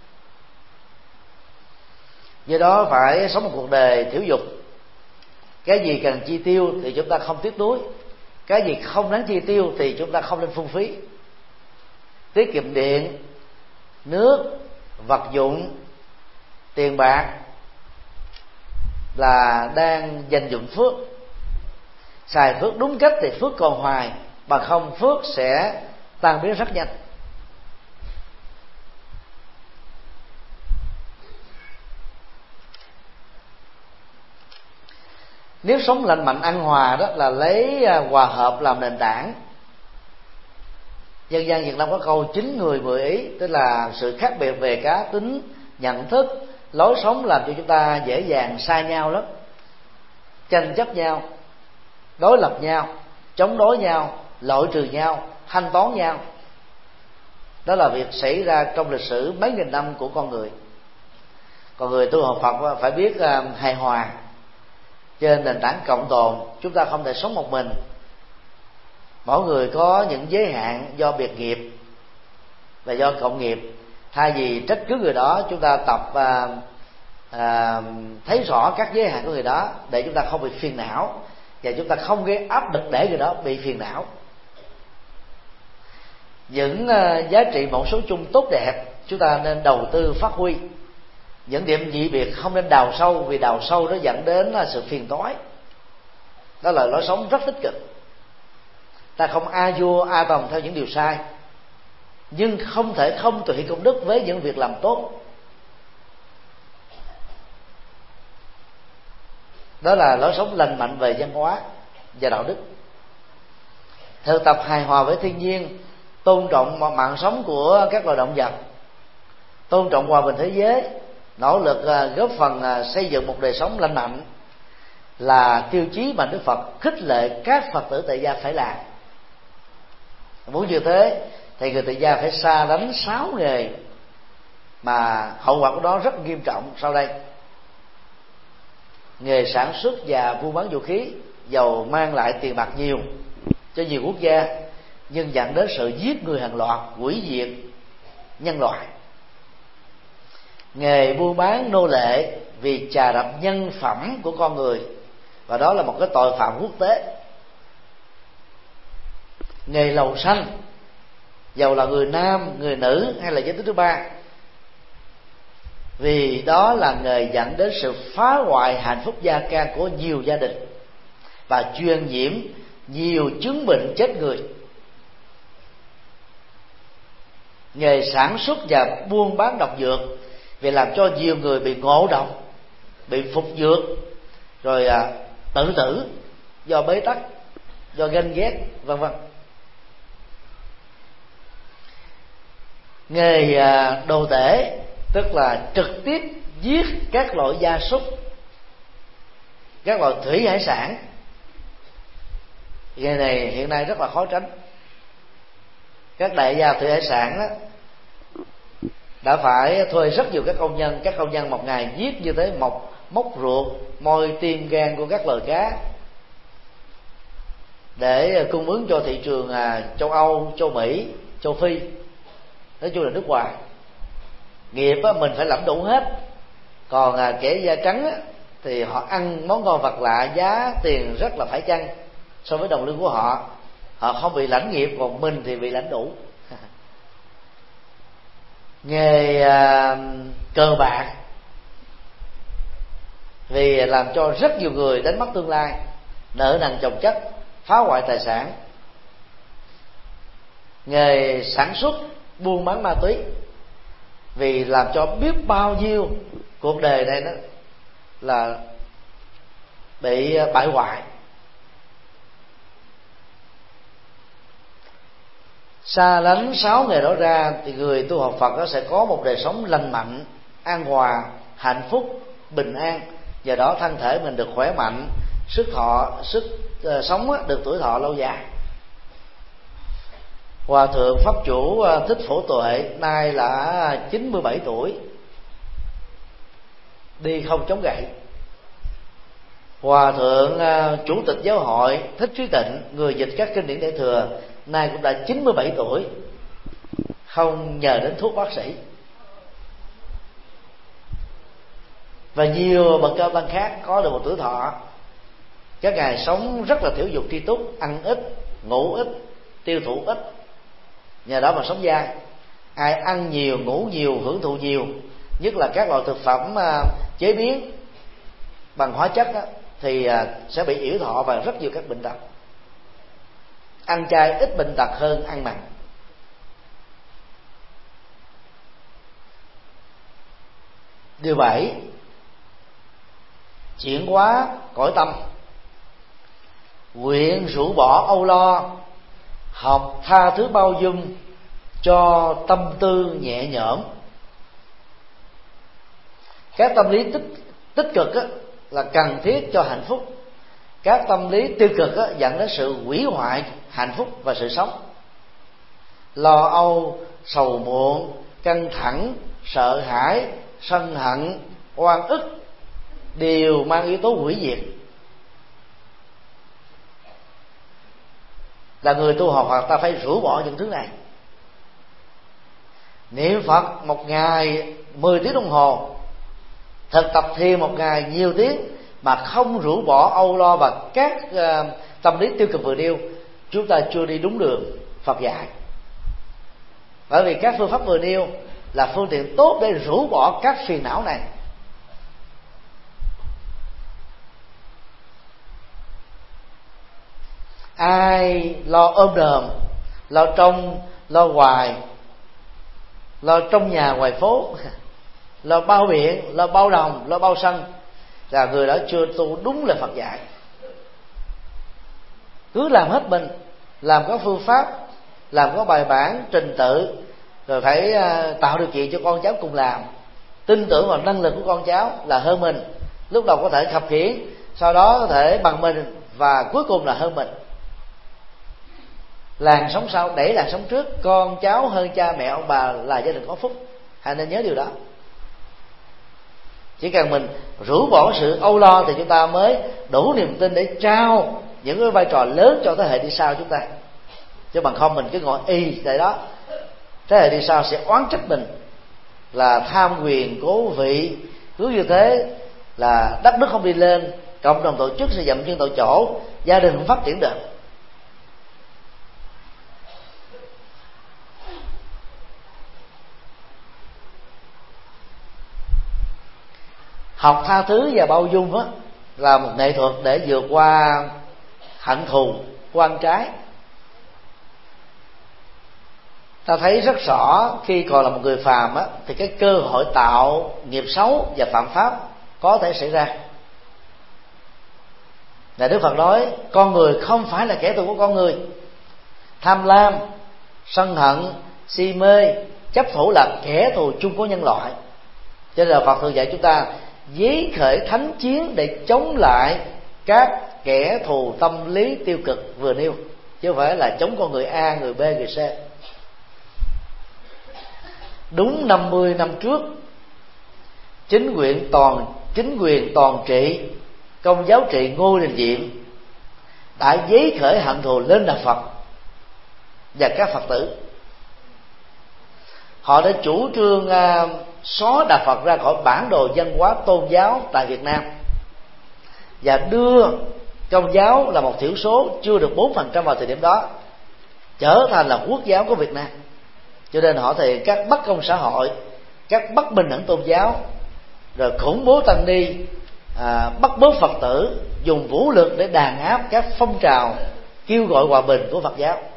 Do đó phải sống một cuộc đời thiểu dục. Cái gì cần chi tiêu thì chúng ta không tiếc nuối, cái gì không đáng chi tiêu thì chúng ta không nên phung phí. Tiết kiệm điện, nước, vật dụng, tiền bạc là đang dành dụm phước. Xài phước đúng cách thì phước còn hoài, bằng không phước sẽ tan biến rất nhanh. Nếu sống lành mạnh ăn hòa đó là lấy hòa hợp làm nền tảng. Dân gian Việt Nam có câu 9 người 10 ý, tức là sự khác biệt về cá tính, nhận thức, lối sống làm cho chúng ta dễ dàng sai nhau lắm, tranh chấp nhau, đối lập nhau, chống đối nhau, loại trừ nhau, thanh toán nhau. Đó là việc xảy ra trong lịch sử mấy nghìn năm của con người. Còn người tu học Phật phải biết hài hòa. Trên nền tảng cộng tồn, chúng ta không thể sống một mình. Mỗi người có những giới hạn do biệt nghiệp và do cộng nghiệp. Thay vì trách cứ người đó, chúng ta tập thấy rõ các giới hạn của người đó để chúng ta không bị phiền não, và chúng ta không gây áp lực để người đó bị phiền não. Những giá trị mẫu số chung tốt đẹp chúng ta nên đầu tư phát huy. Những điểm dị biệt không nên đào sâu, vì đào sâu nó dẫn đến sự phiền toái. Đó là lối sống rất tích cực. Ta không a vua a tòng theo những điều sai, nhưng không thể không tùy công đức với những việc làm tốt. Đó là lối sống lành mạnh về văn hóa và đạo đức. Thực tập hài hòa với thiên nhiên, tôn trọng mạng sống của các loài động vật, tôn trọng hòa bình thế giới, nỗ lực góp phần xây dựng một đời sống lành mạnh là tiêu chí mà Đức Phật khích lệ các Phật tử tại gia phải làm. Muốn như thế thì người tại gia phải xa lánh 6 nghề mà hậu quả của đó rất nghiêm trọng sau đây. Nghề sản xuất và buôn bán vũ khí, dầu mang lại tiền bạc nhiều cho nhiều quốc gia, nhưng dẫn đến sự giết người hàng loạt, hủy diệt nhân loại. Nghề buôn bán nô lệ vì chà đạp nhân phẩm của con người, và đó là một cái tội phạm quốc tế. Nghề lầu xanh, dầu là người nam, người nữ hay là giới tính thứ ba, vì đó là nghề dẫn đến sự phá hoại hạnh phúc gia can của nhiều gia đình và truyền nhiễm nhiều chứng bệnh chết người. Nghề sản xuất và buôn bán độc dược vì làm cho nhiều người bị ngộ độc, bị phục dược, rồi tự tử do bế tắc, do ganh ghét, vân vân. Nghề đồ tể tức là trực tiếp giết các loại gia súc, các loại thủy hải sản. Nghề này hiện nay rất là khó tránh. Các đại gia thủy hải sản đó đã phải thuê rất nhiều các công nhân một ngày giết như thế, móc ruột, moi tim gan của các loài cá để cung ứng cho thị trường châu Âu, châu Mỹ, châu Phi, nói chung là nước ngoài. Nghiệp mình phải lãnh đủ hết, còn kẻ da trắng thì họ ăn món ngon vật lạ, giá tiền rất là phải chăng so với đồng lương của họ, họ không bị lãnh nghiệp, còn mình thì bị lãnh đủ. Nghề cờ bạc vì làm cho rất nhiều người đánh mất tương lai, nợ nần chồng chất, phá hoại tài sản. Nghề sản xuất buôn bán ma túy vì làm cho biết bao nhiêu cuộc đời này đó là bị bại hoại. Xa lánh 6 nghề đó ra thì người tu học Phật đó sẽ có một đời sống lành mạnh, an hòa, hạnh phúc, bình an. Do đó thân thể mình được khỏe mạnh, sức sống được tuổi thọ lâu dài. Hòa thượng Pháp Chủ Thích Phổ Tuệ nay là 97 tuổi, đi không chống gậy. Hòa thượng Chủ tịch Giáo hội Thích Trí Tịnh, người dịch các kinh điển Đại Thừa, nay cũng đã 97 tuổi, không nhờ đến thuốc bác sĩ. Và nhiều bậc cao tăng khác có được một tuổi thọ, các ngài sống rất là thiểu dục tri túc, ăn ít, ngủ ít, tiêu thụ ít, nhờ đó mà sống dai. Ai ăn nhiều, ngủ nhiều, hưởng thụ nhiều, nhất là các loại thực phẩm chế biến bằng hóa chất đó, thì sẽ bị yểu thọ và rất nhiều các bệnh tật. Ăn chay ít bệnh tật hơn ăn mặn. Điều 7, chuyển hóa cõi tâm. Nguyện rũ bỏ âu lo, học tha thứ bao dung cho tâm tư nhẹ nhõm. Các tâm lý tích cực là cần thiết cho hạnh phúc. Các tâm lý tiêu cực dẫn đến sự hủy hoại hạnh phúc và sự sống. Lo âu, sầu muộn, căng thẳng, sợ hãi, sân hận, oan ức đều mang yếu tố hủy diệt. Là người tu học Phật ta phải rũ bỏ những thứ này. Niệm Phật một ngày 10 tiếng đồng hồ, thực tập thiền một ngày nhiều tiếng mà không rũ bỏ âu lo và các tâm lý tiêu cực vừa nêu, chúng ta chưa đi đúng đường Phật dạy. Bởi vì các phương pháp vừa nêu là phương tiện tốt để rũ bỏ các phiền não này. Ai lo ôm đờm, lo trong, lo ngoài, lo trong nhà ngoài phố, lo bao biện, lo bao đồng, lo bao sân, là người đó chưa tu đúng lời Phật dạy. Cứ làm hết mình, làm có phương pháp, làm có bài bản, trình tự, rồi phải tạo điều kiện cho con cháu cùng làm, tin tưởng vào năng lực của con cháu là hơn mình, lúc đầu có thể khập khiễng, sau đó có thể bằng mình, và cuối cùng là hơn mình. Làng sống sau đẩy làng sống trước, con cháu hơn cha mẹ ông bà là gia đình có phúc. Hãy nên nhớ điều đó. Chỉ cần mình rũ bỏ sự âu lo thì chúng ta mới đủ niềm tin để trao những cái vai trò lớn cho thế hệ đi sau chúng ta. Chứ bằng không mình cứ ngồi y tại đó, thế hệ đi sau sẽ oán trách mình là tham quyền cố vị. Cứ như thế là đất nước không đi lên, cộng đồng tổ chức sẽ dậm chân tại chỗ, gia đình không phát triển được. Học tha thứ và bao dung là một nghệ thuật để vượt qua hận thù, oan trái. Ta thấy rất rõ khi còn là một người phàm thì cái cơ hội tạo nghiệp xấu và phạm pháp có thể xảy ra. là Đức Phật nói con người không phải là kẻ thù của con người. Tham lam, sân hận, si mê, chấp thủ là kẻ thù chung của nhân loại. Cho nên là Phật thường dạy chúng ta giấy khởi thánh chiến để chống lại các kẻ thù tâm lý tiêu cực vừa nêu, chứ không phải là chống con người A, người B, người C. Đúng 50 năm trước, chính quyền toàn trị Công giáo trị Ngô Đình Diệm đã giấy khởi hận thù lên Đạo Phật và các Phật tử. Họ đã chủ trương xóa Đạo Phật ra khỏi bản đồ văn hóa tôn giáo tại Việt Nam và đưa Công giáo là một thiểu số chưa được 4% vào thời điểm đó trở thành là quốc giáo của Việt Nam. Cho nên họ thì các bất công xã hội, các bất bình đẳng tôn giáo, rồi khủng bố tăng ni, bắt bớ Phật tử, dùng vũ lực để đàn áp các phong trào kêu gọi hòa bình của Phật giáo.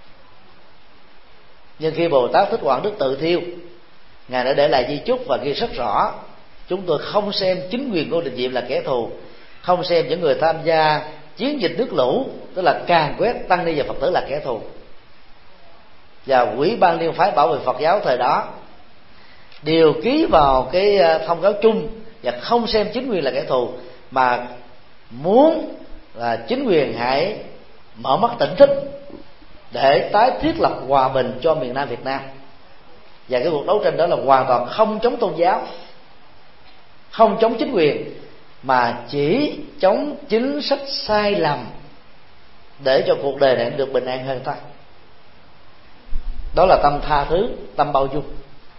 Nhưng khi Bồ Tát Thích Quảng Đức tự thiêu, Ngài đã để lại di chúc và ghi rất rõ: chúng tôi không xem chính quyền Ngô Đình Diệm là kẻ thù, không xem những người tham gia chiến dịch nước lũ, tức là càn quét tăng ni và Phật tử là kẻ thù. Và Ủy ban Liên phái bảo vệ Phật giáo thời đó đều ký vào cái thông cáo chung và không xem chính quyền là kẻ thù, mà muốn là chính quyền hãy mở mắt tỉnh thức để tái thiết lập hòa bình cho miền Nam Việt Nam. Và cái cuộc đấu tranh đó là hoàn toàn không chống tôn giáo, không chống chính quyền, mà chỉ chống chính sách sai lầm để cho cuộc đời này được bình an hơn thôi. Đó là tâm tha thứ, tâm bao dung.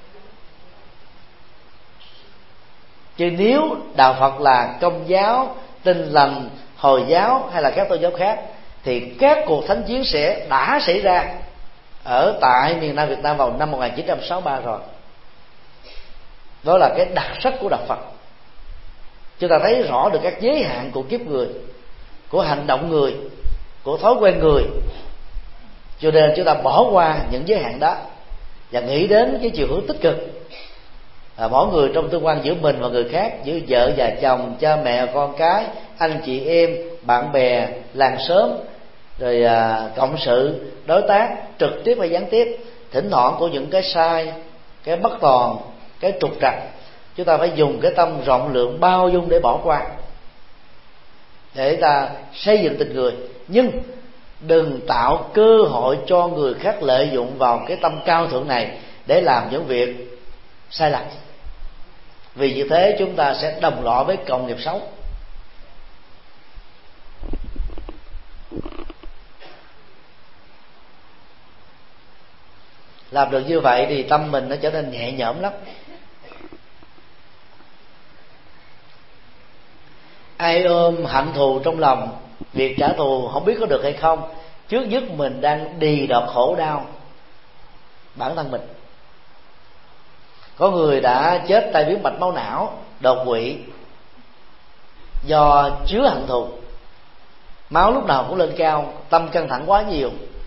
Chứ nếu Đạo Phật là Công giáo, Tin lành, Hồi giáo hay là các tôn giáo khác, thì các cuộc thánh chiến đã xảy ra ở tại miền Nam Việt Nam vào năm 1963 rồi. Đó là cái đặc sắc của Đạo Phật. Chúng ta thấy rõ được các giới hạn của kiếp người, của hành động người, của thói quen người. Cho nên chúng ta bỏ qua những giới hạn đó và nghĩ đến cái chiều hướng tích cực. Mỗi người trong tương quan giữa mình và người khác, giữa vợ và chồng, cha mẹ, con cái, anh chị em, bạn bè, làng xóm, rồi cộng sự, đối tác, trực tiếp hay gián tiếp. Thỉnh thoảng của những cái sai, cái bất toàn, cái trục trặc, chúng ta phải dùng cái tâm rộng lượng bao dung để bỏ qua, để ta xây dựng tình người. Nhưng đừng tạo cơ hội cho người khác lợi dụng vào cái tâm cao thượng này để làm những việc sai lầm, vì như thế chúng ta sẽ đồng lõa với cộng nghiệp xấu. Làm được như vậy thì tâm mình nó trở nên nhẹ nhõm lắm. Ai ôm hận thù trong lòng, việc trả thù không biết có được hay không, trước nhất mình đang đì đọt khổ đau bản thân mình. Có người đã chết tai biến mạch máu não, đột quỵ do chứa hận thù. Máu lúc nào cũng lên cao, tâm căng thẳng quá nhiều.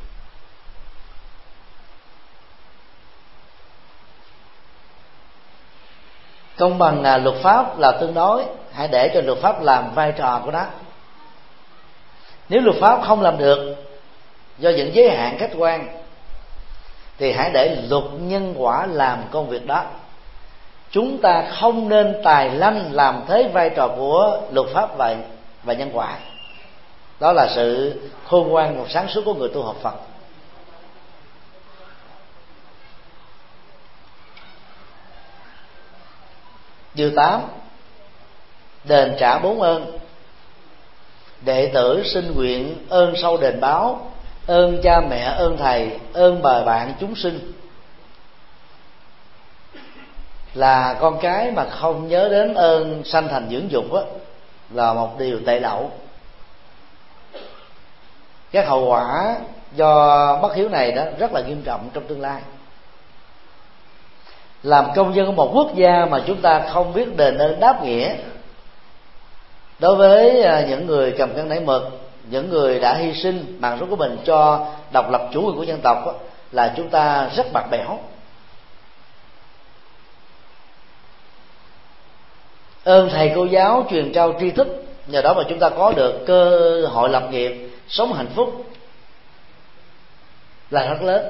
Công bằng luật pháp là tương đối, hãy để cho luật pháp làm vai trò của nó. Nếu luật pháp không làm được do những giới hạn khách quan, thì hãy để luật nhân quả làm công việc đó. Chúng ta không nên tài lanh làm thế vai trò của luật pháp vậy và nhân quả. Đó là sự khôn ngoan và sáng suốt của người tu học Phật. Điều 8. Đền trả 4 ơn. Đệ tử xin nguyện ơn sâu đền báo, ơn cha mẹ, ơn thầy, ơn bè bạn chúng sinh. Là con cái mà không nhớ đến ơn sanh thành dưỡng dục á, là một điều tệ lậu. Các hậu quả do bất hiếu này đó rất là nghiêm trọng trong tương lai. Làm công dân của một quốc gia mà chúng ta không biết đền ơn đáp nghĩa đối với những người cầm cân nảy mực, những người đã hy sinh mạng sống của mình cho độc lập chủ quyền của dân tộc đó, là chúng ta rất bạc bẽo. Ơn thầy cô giáo truyền trao tri thức nhờ đó mà chúng ta có được cơ hội lập nghiệp, sống hạnh phúc là rất lớn.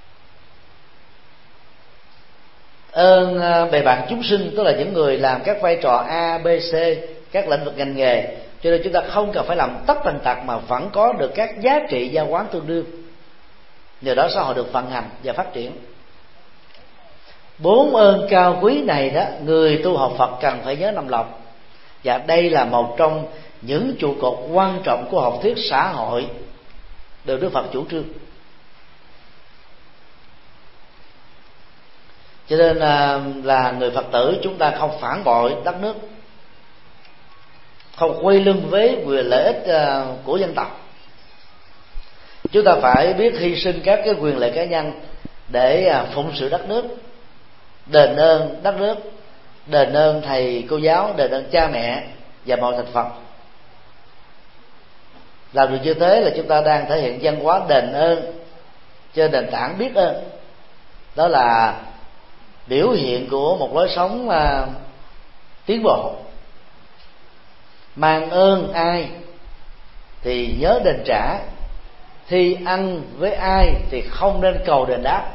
Ơn bề bạn chúng sinh, tức là những người làm các vai trò A, B, C, các lĩnh vực ngành nghề, cho nên chúng ta không cần phải làm tất tần tật mà vẫn có được các giá trị giao quán tương đương. Nhờ đó xã hội được vận hành và phát triển. 4 ơn cao quý này đó, người tu học Phật cần phải nhớ nằm lòng, và đây là một trong những trụ cột quan trọng của học thuyết xã hội được Đức Phật chủ trương. Cho nên là người Phật tử chúng ta không phản bội đất nước, không quay lưng với quyền lợi ích của dân tộc. Chúng ta phải biết hy sinh các cái quyền lợi cá nhân để phụng sự đất nước, đền ơn đất nước, đền ơn thầy cô giáo, đền ơn cha mẹ và mọi thành phần. Làm được như thế là chúng ta đang thể hiện văn hóa đền ơn trên nền tảng biết ơn. Đó là biểu hiện của một lối sống tiến bộ. Mang ơn ai thì nhớ đền trả, thi ăn với ai thì không nên cầu đền đáp.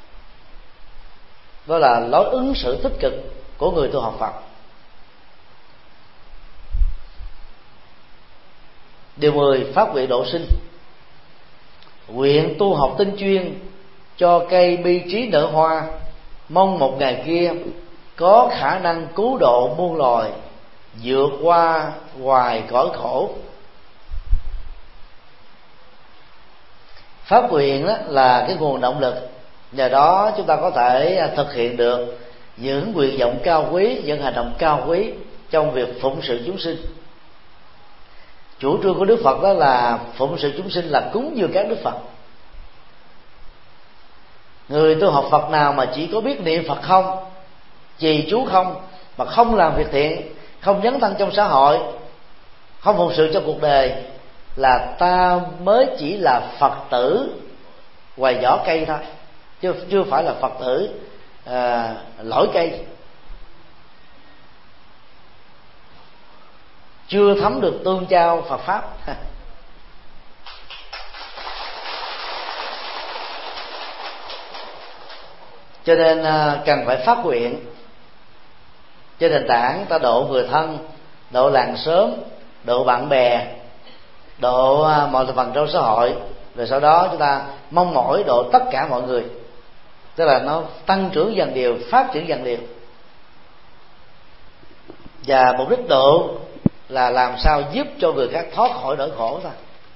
Đó là lối ứng xử tích cực của người tu học Phật. Điều 10, phát nguyện độ sinh. Nguyện tu học tinh chuyên cho cây bi trí nở hoa, mong một ngày kia có khả năng cứu độ muôn loài, vượt qua hoài cõi khổ. Phát nguyện đó là cái nguồn động lực, nhờ đó chúng ta có thể thực hiện được những nguyện vọng cao quý, những hành động cao quý trong việc phụng sự chúng sinh. Chủ trương của Đức Phật đó là phụng sự chúng sinh là cúng dường các Đức Phật. Người tu học Phật nào mà chỉ có biết niệm Phật không, trì chú không, mà không làm việc thiện, không dấn thân trong xã hội, không phụng sự cho cuộc đời, là ta mới chỉ là Phật tử ngoài vỏ cây thôi, chưa phải là Phật tử lõi cây, chưa thấm được tương trao Phật pháp. Cho nên cần phải phát nguyện trên nền tảng ta độ người thân, độ làng xóm, độ bạn bè, độ mọi thành phần trong xã hội, rồi sau đó chúng ta mong mỏi độ tất cả mọi người, tức là nó tăng trưởng dần đều, phát triển dần đều. Và mục đích độ là làm sao giúp cho người khác thoát khỏi nỗi khổ thôi.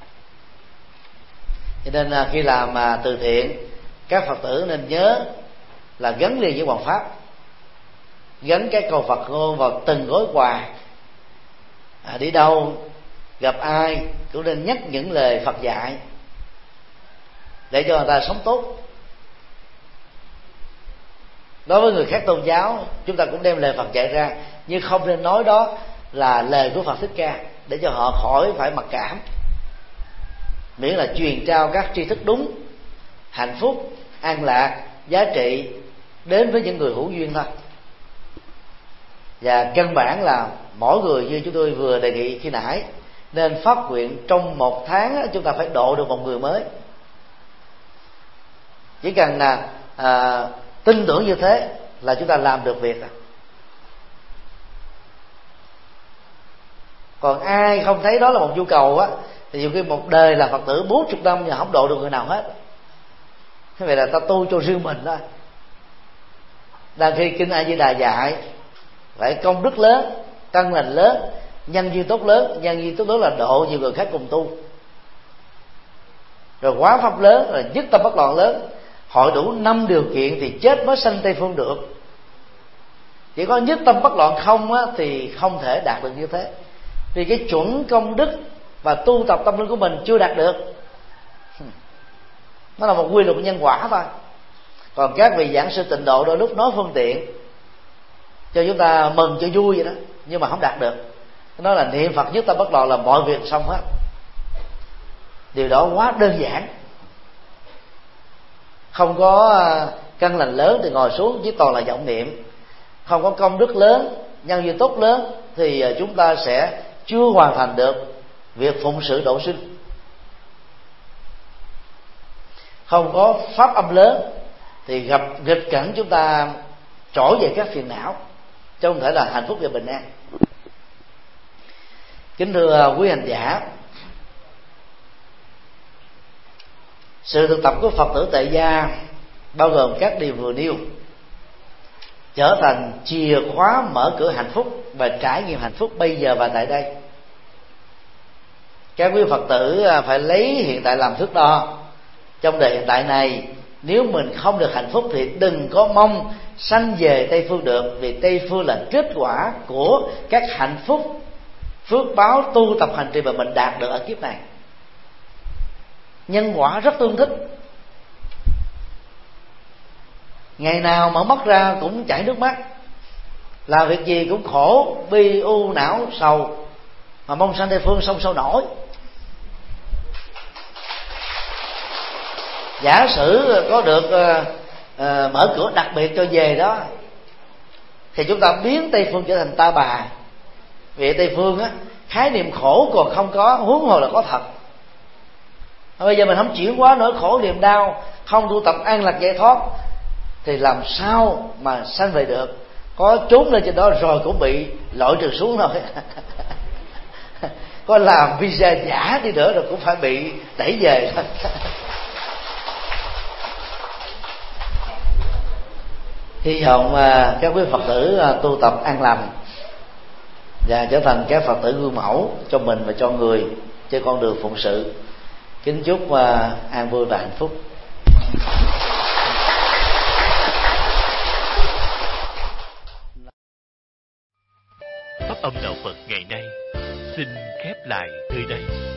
Cho nên khi làm từ thiện, các Phật tử nên nhớ là gắn liền với hoàng pháp, gắn các câu Phật ngôn vào từng gói quà. Đi đâu gặp ai cũng nên nhắc những lời Phật dạy để cho người ta sống tốt. Đối với người khác tôn giáo, chúng ta cũng đem lời Phật dạy ra, nhưng không nên nói đó là lời của Phật Thích Ca, để cho họ khỏi phải mặc cảm. Miễn là truyền trao các tri thức đúng, hạnh phúc, an lạc, giá trị đến với những người hữu duyên thôi. Và căn bản là mỗi người như chúng tôi vừa đề nghị khi nãy, nên phát nguyện trong 1 tháng chúng ta phải độ được một người mới. Chỉ cần là tin tưởng như thế là chúng ta làm được việc. Còn ai không thấy đó là một nhu cầu á, thì nhiều khi một đời là Phật tử 40 năm nhưng không độ được người nào hết. Thế vậy là ta tu cho riêng mình thôi. Đang khi Kinh A Di Đà dạy phải công đức lớn, căn lành lớn, nhân duyên tốt lớn. Nhân duyên tốt lớn là độ nhiều người khác cùng tu, rồi quán pháp lớn, rồi nhất tâm bất loạn lớn. Hội đủ 5 điều kiện thì chết mới sanh Tây Phương được. Chỉ có nhất tâm bất loạn không á, thì không thể đạt được như thế. Vì cái chuẩn công đức và tu tập tâm linh của mình chưa đạt được. Nó là một quy luật nhân quả thôi. Còn các vị giảng sư tịnh độ đôi lúc nói phương tiện cho chúng ta mừng cho vui vậy đó, nhưng mà không đạt được. Nó là niệm Phật nhất tâm bất loạn là mọi việc xong hết. Điều đó quá đơn giản. Không có căn lành lớn thì ngồi xuống chỉ toàn là vọng niệm. Không có công đức lớn, nhân duyên tốt lớn thì chúng ta sẽ chưa hoàn thành được việc phụng sự độ sinh. Không có pháp âm lớn thì gặp nghịch cảnh chúng ta trỗi về các phiền não, chứ không thể là hạnh phúc và bình an. Kính thưa quý hành giả, sự thực tập của Phật tử tại gia bao gồm các điều vừa nêu trở thành chìa khóa mở cửa hạnh phúc và trải nghiệm hạnh phúc bây giờ và tại đây. Các quý Phật tử phải lấy hiện tại làm thước đo. Trong đời hiện tại này, nếu mình không được hạnh phúc thì đừng có mong sanh về Tây Phương được, vì Tây Phương là kết quả của các hạnh phúc, phước báo tu tập hành trì mà mình đạt được ở kiếp này. Nhân quả rất tương thích, ngày nào mở mắt ra cũng chảy nước mắt, làm việc gì cũng khổ, bi u não sầu, mà mong sanh Tây Phương sông sâu nổi. Giả sử có được mở cửa đặc biệt cho về đó, thì chúng ta biến Tây Phương trở thành ta bà. Vì Tây Phương á, khái niệm khổ còn không có, huống hồ là có thật. Bây giờ mình không chuyển hóa nỗi khổ niềm đau, không tu tập an lạc giải thoát, thì làm sao mà sanh về được? Có trốn lên trên đó rồi cũng bị loại trừ xuống thôi. Có làm visa giả đi nữa rồi cũng phải bị đẩy về thôi. Hy vọng các quý Phật tử tu tập an lành và trở thành các Phật tử gương mẫu cho mình và cho người trên con đường phụng sự. Kính chúc an vui và hạnh phúc. Pháp âm đạo Phật ngày nay xin khép lại nơi đây.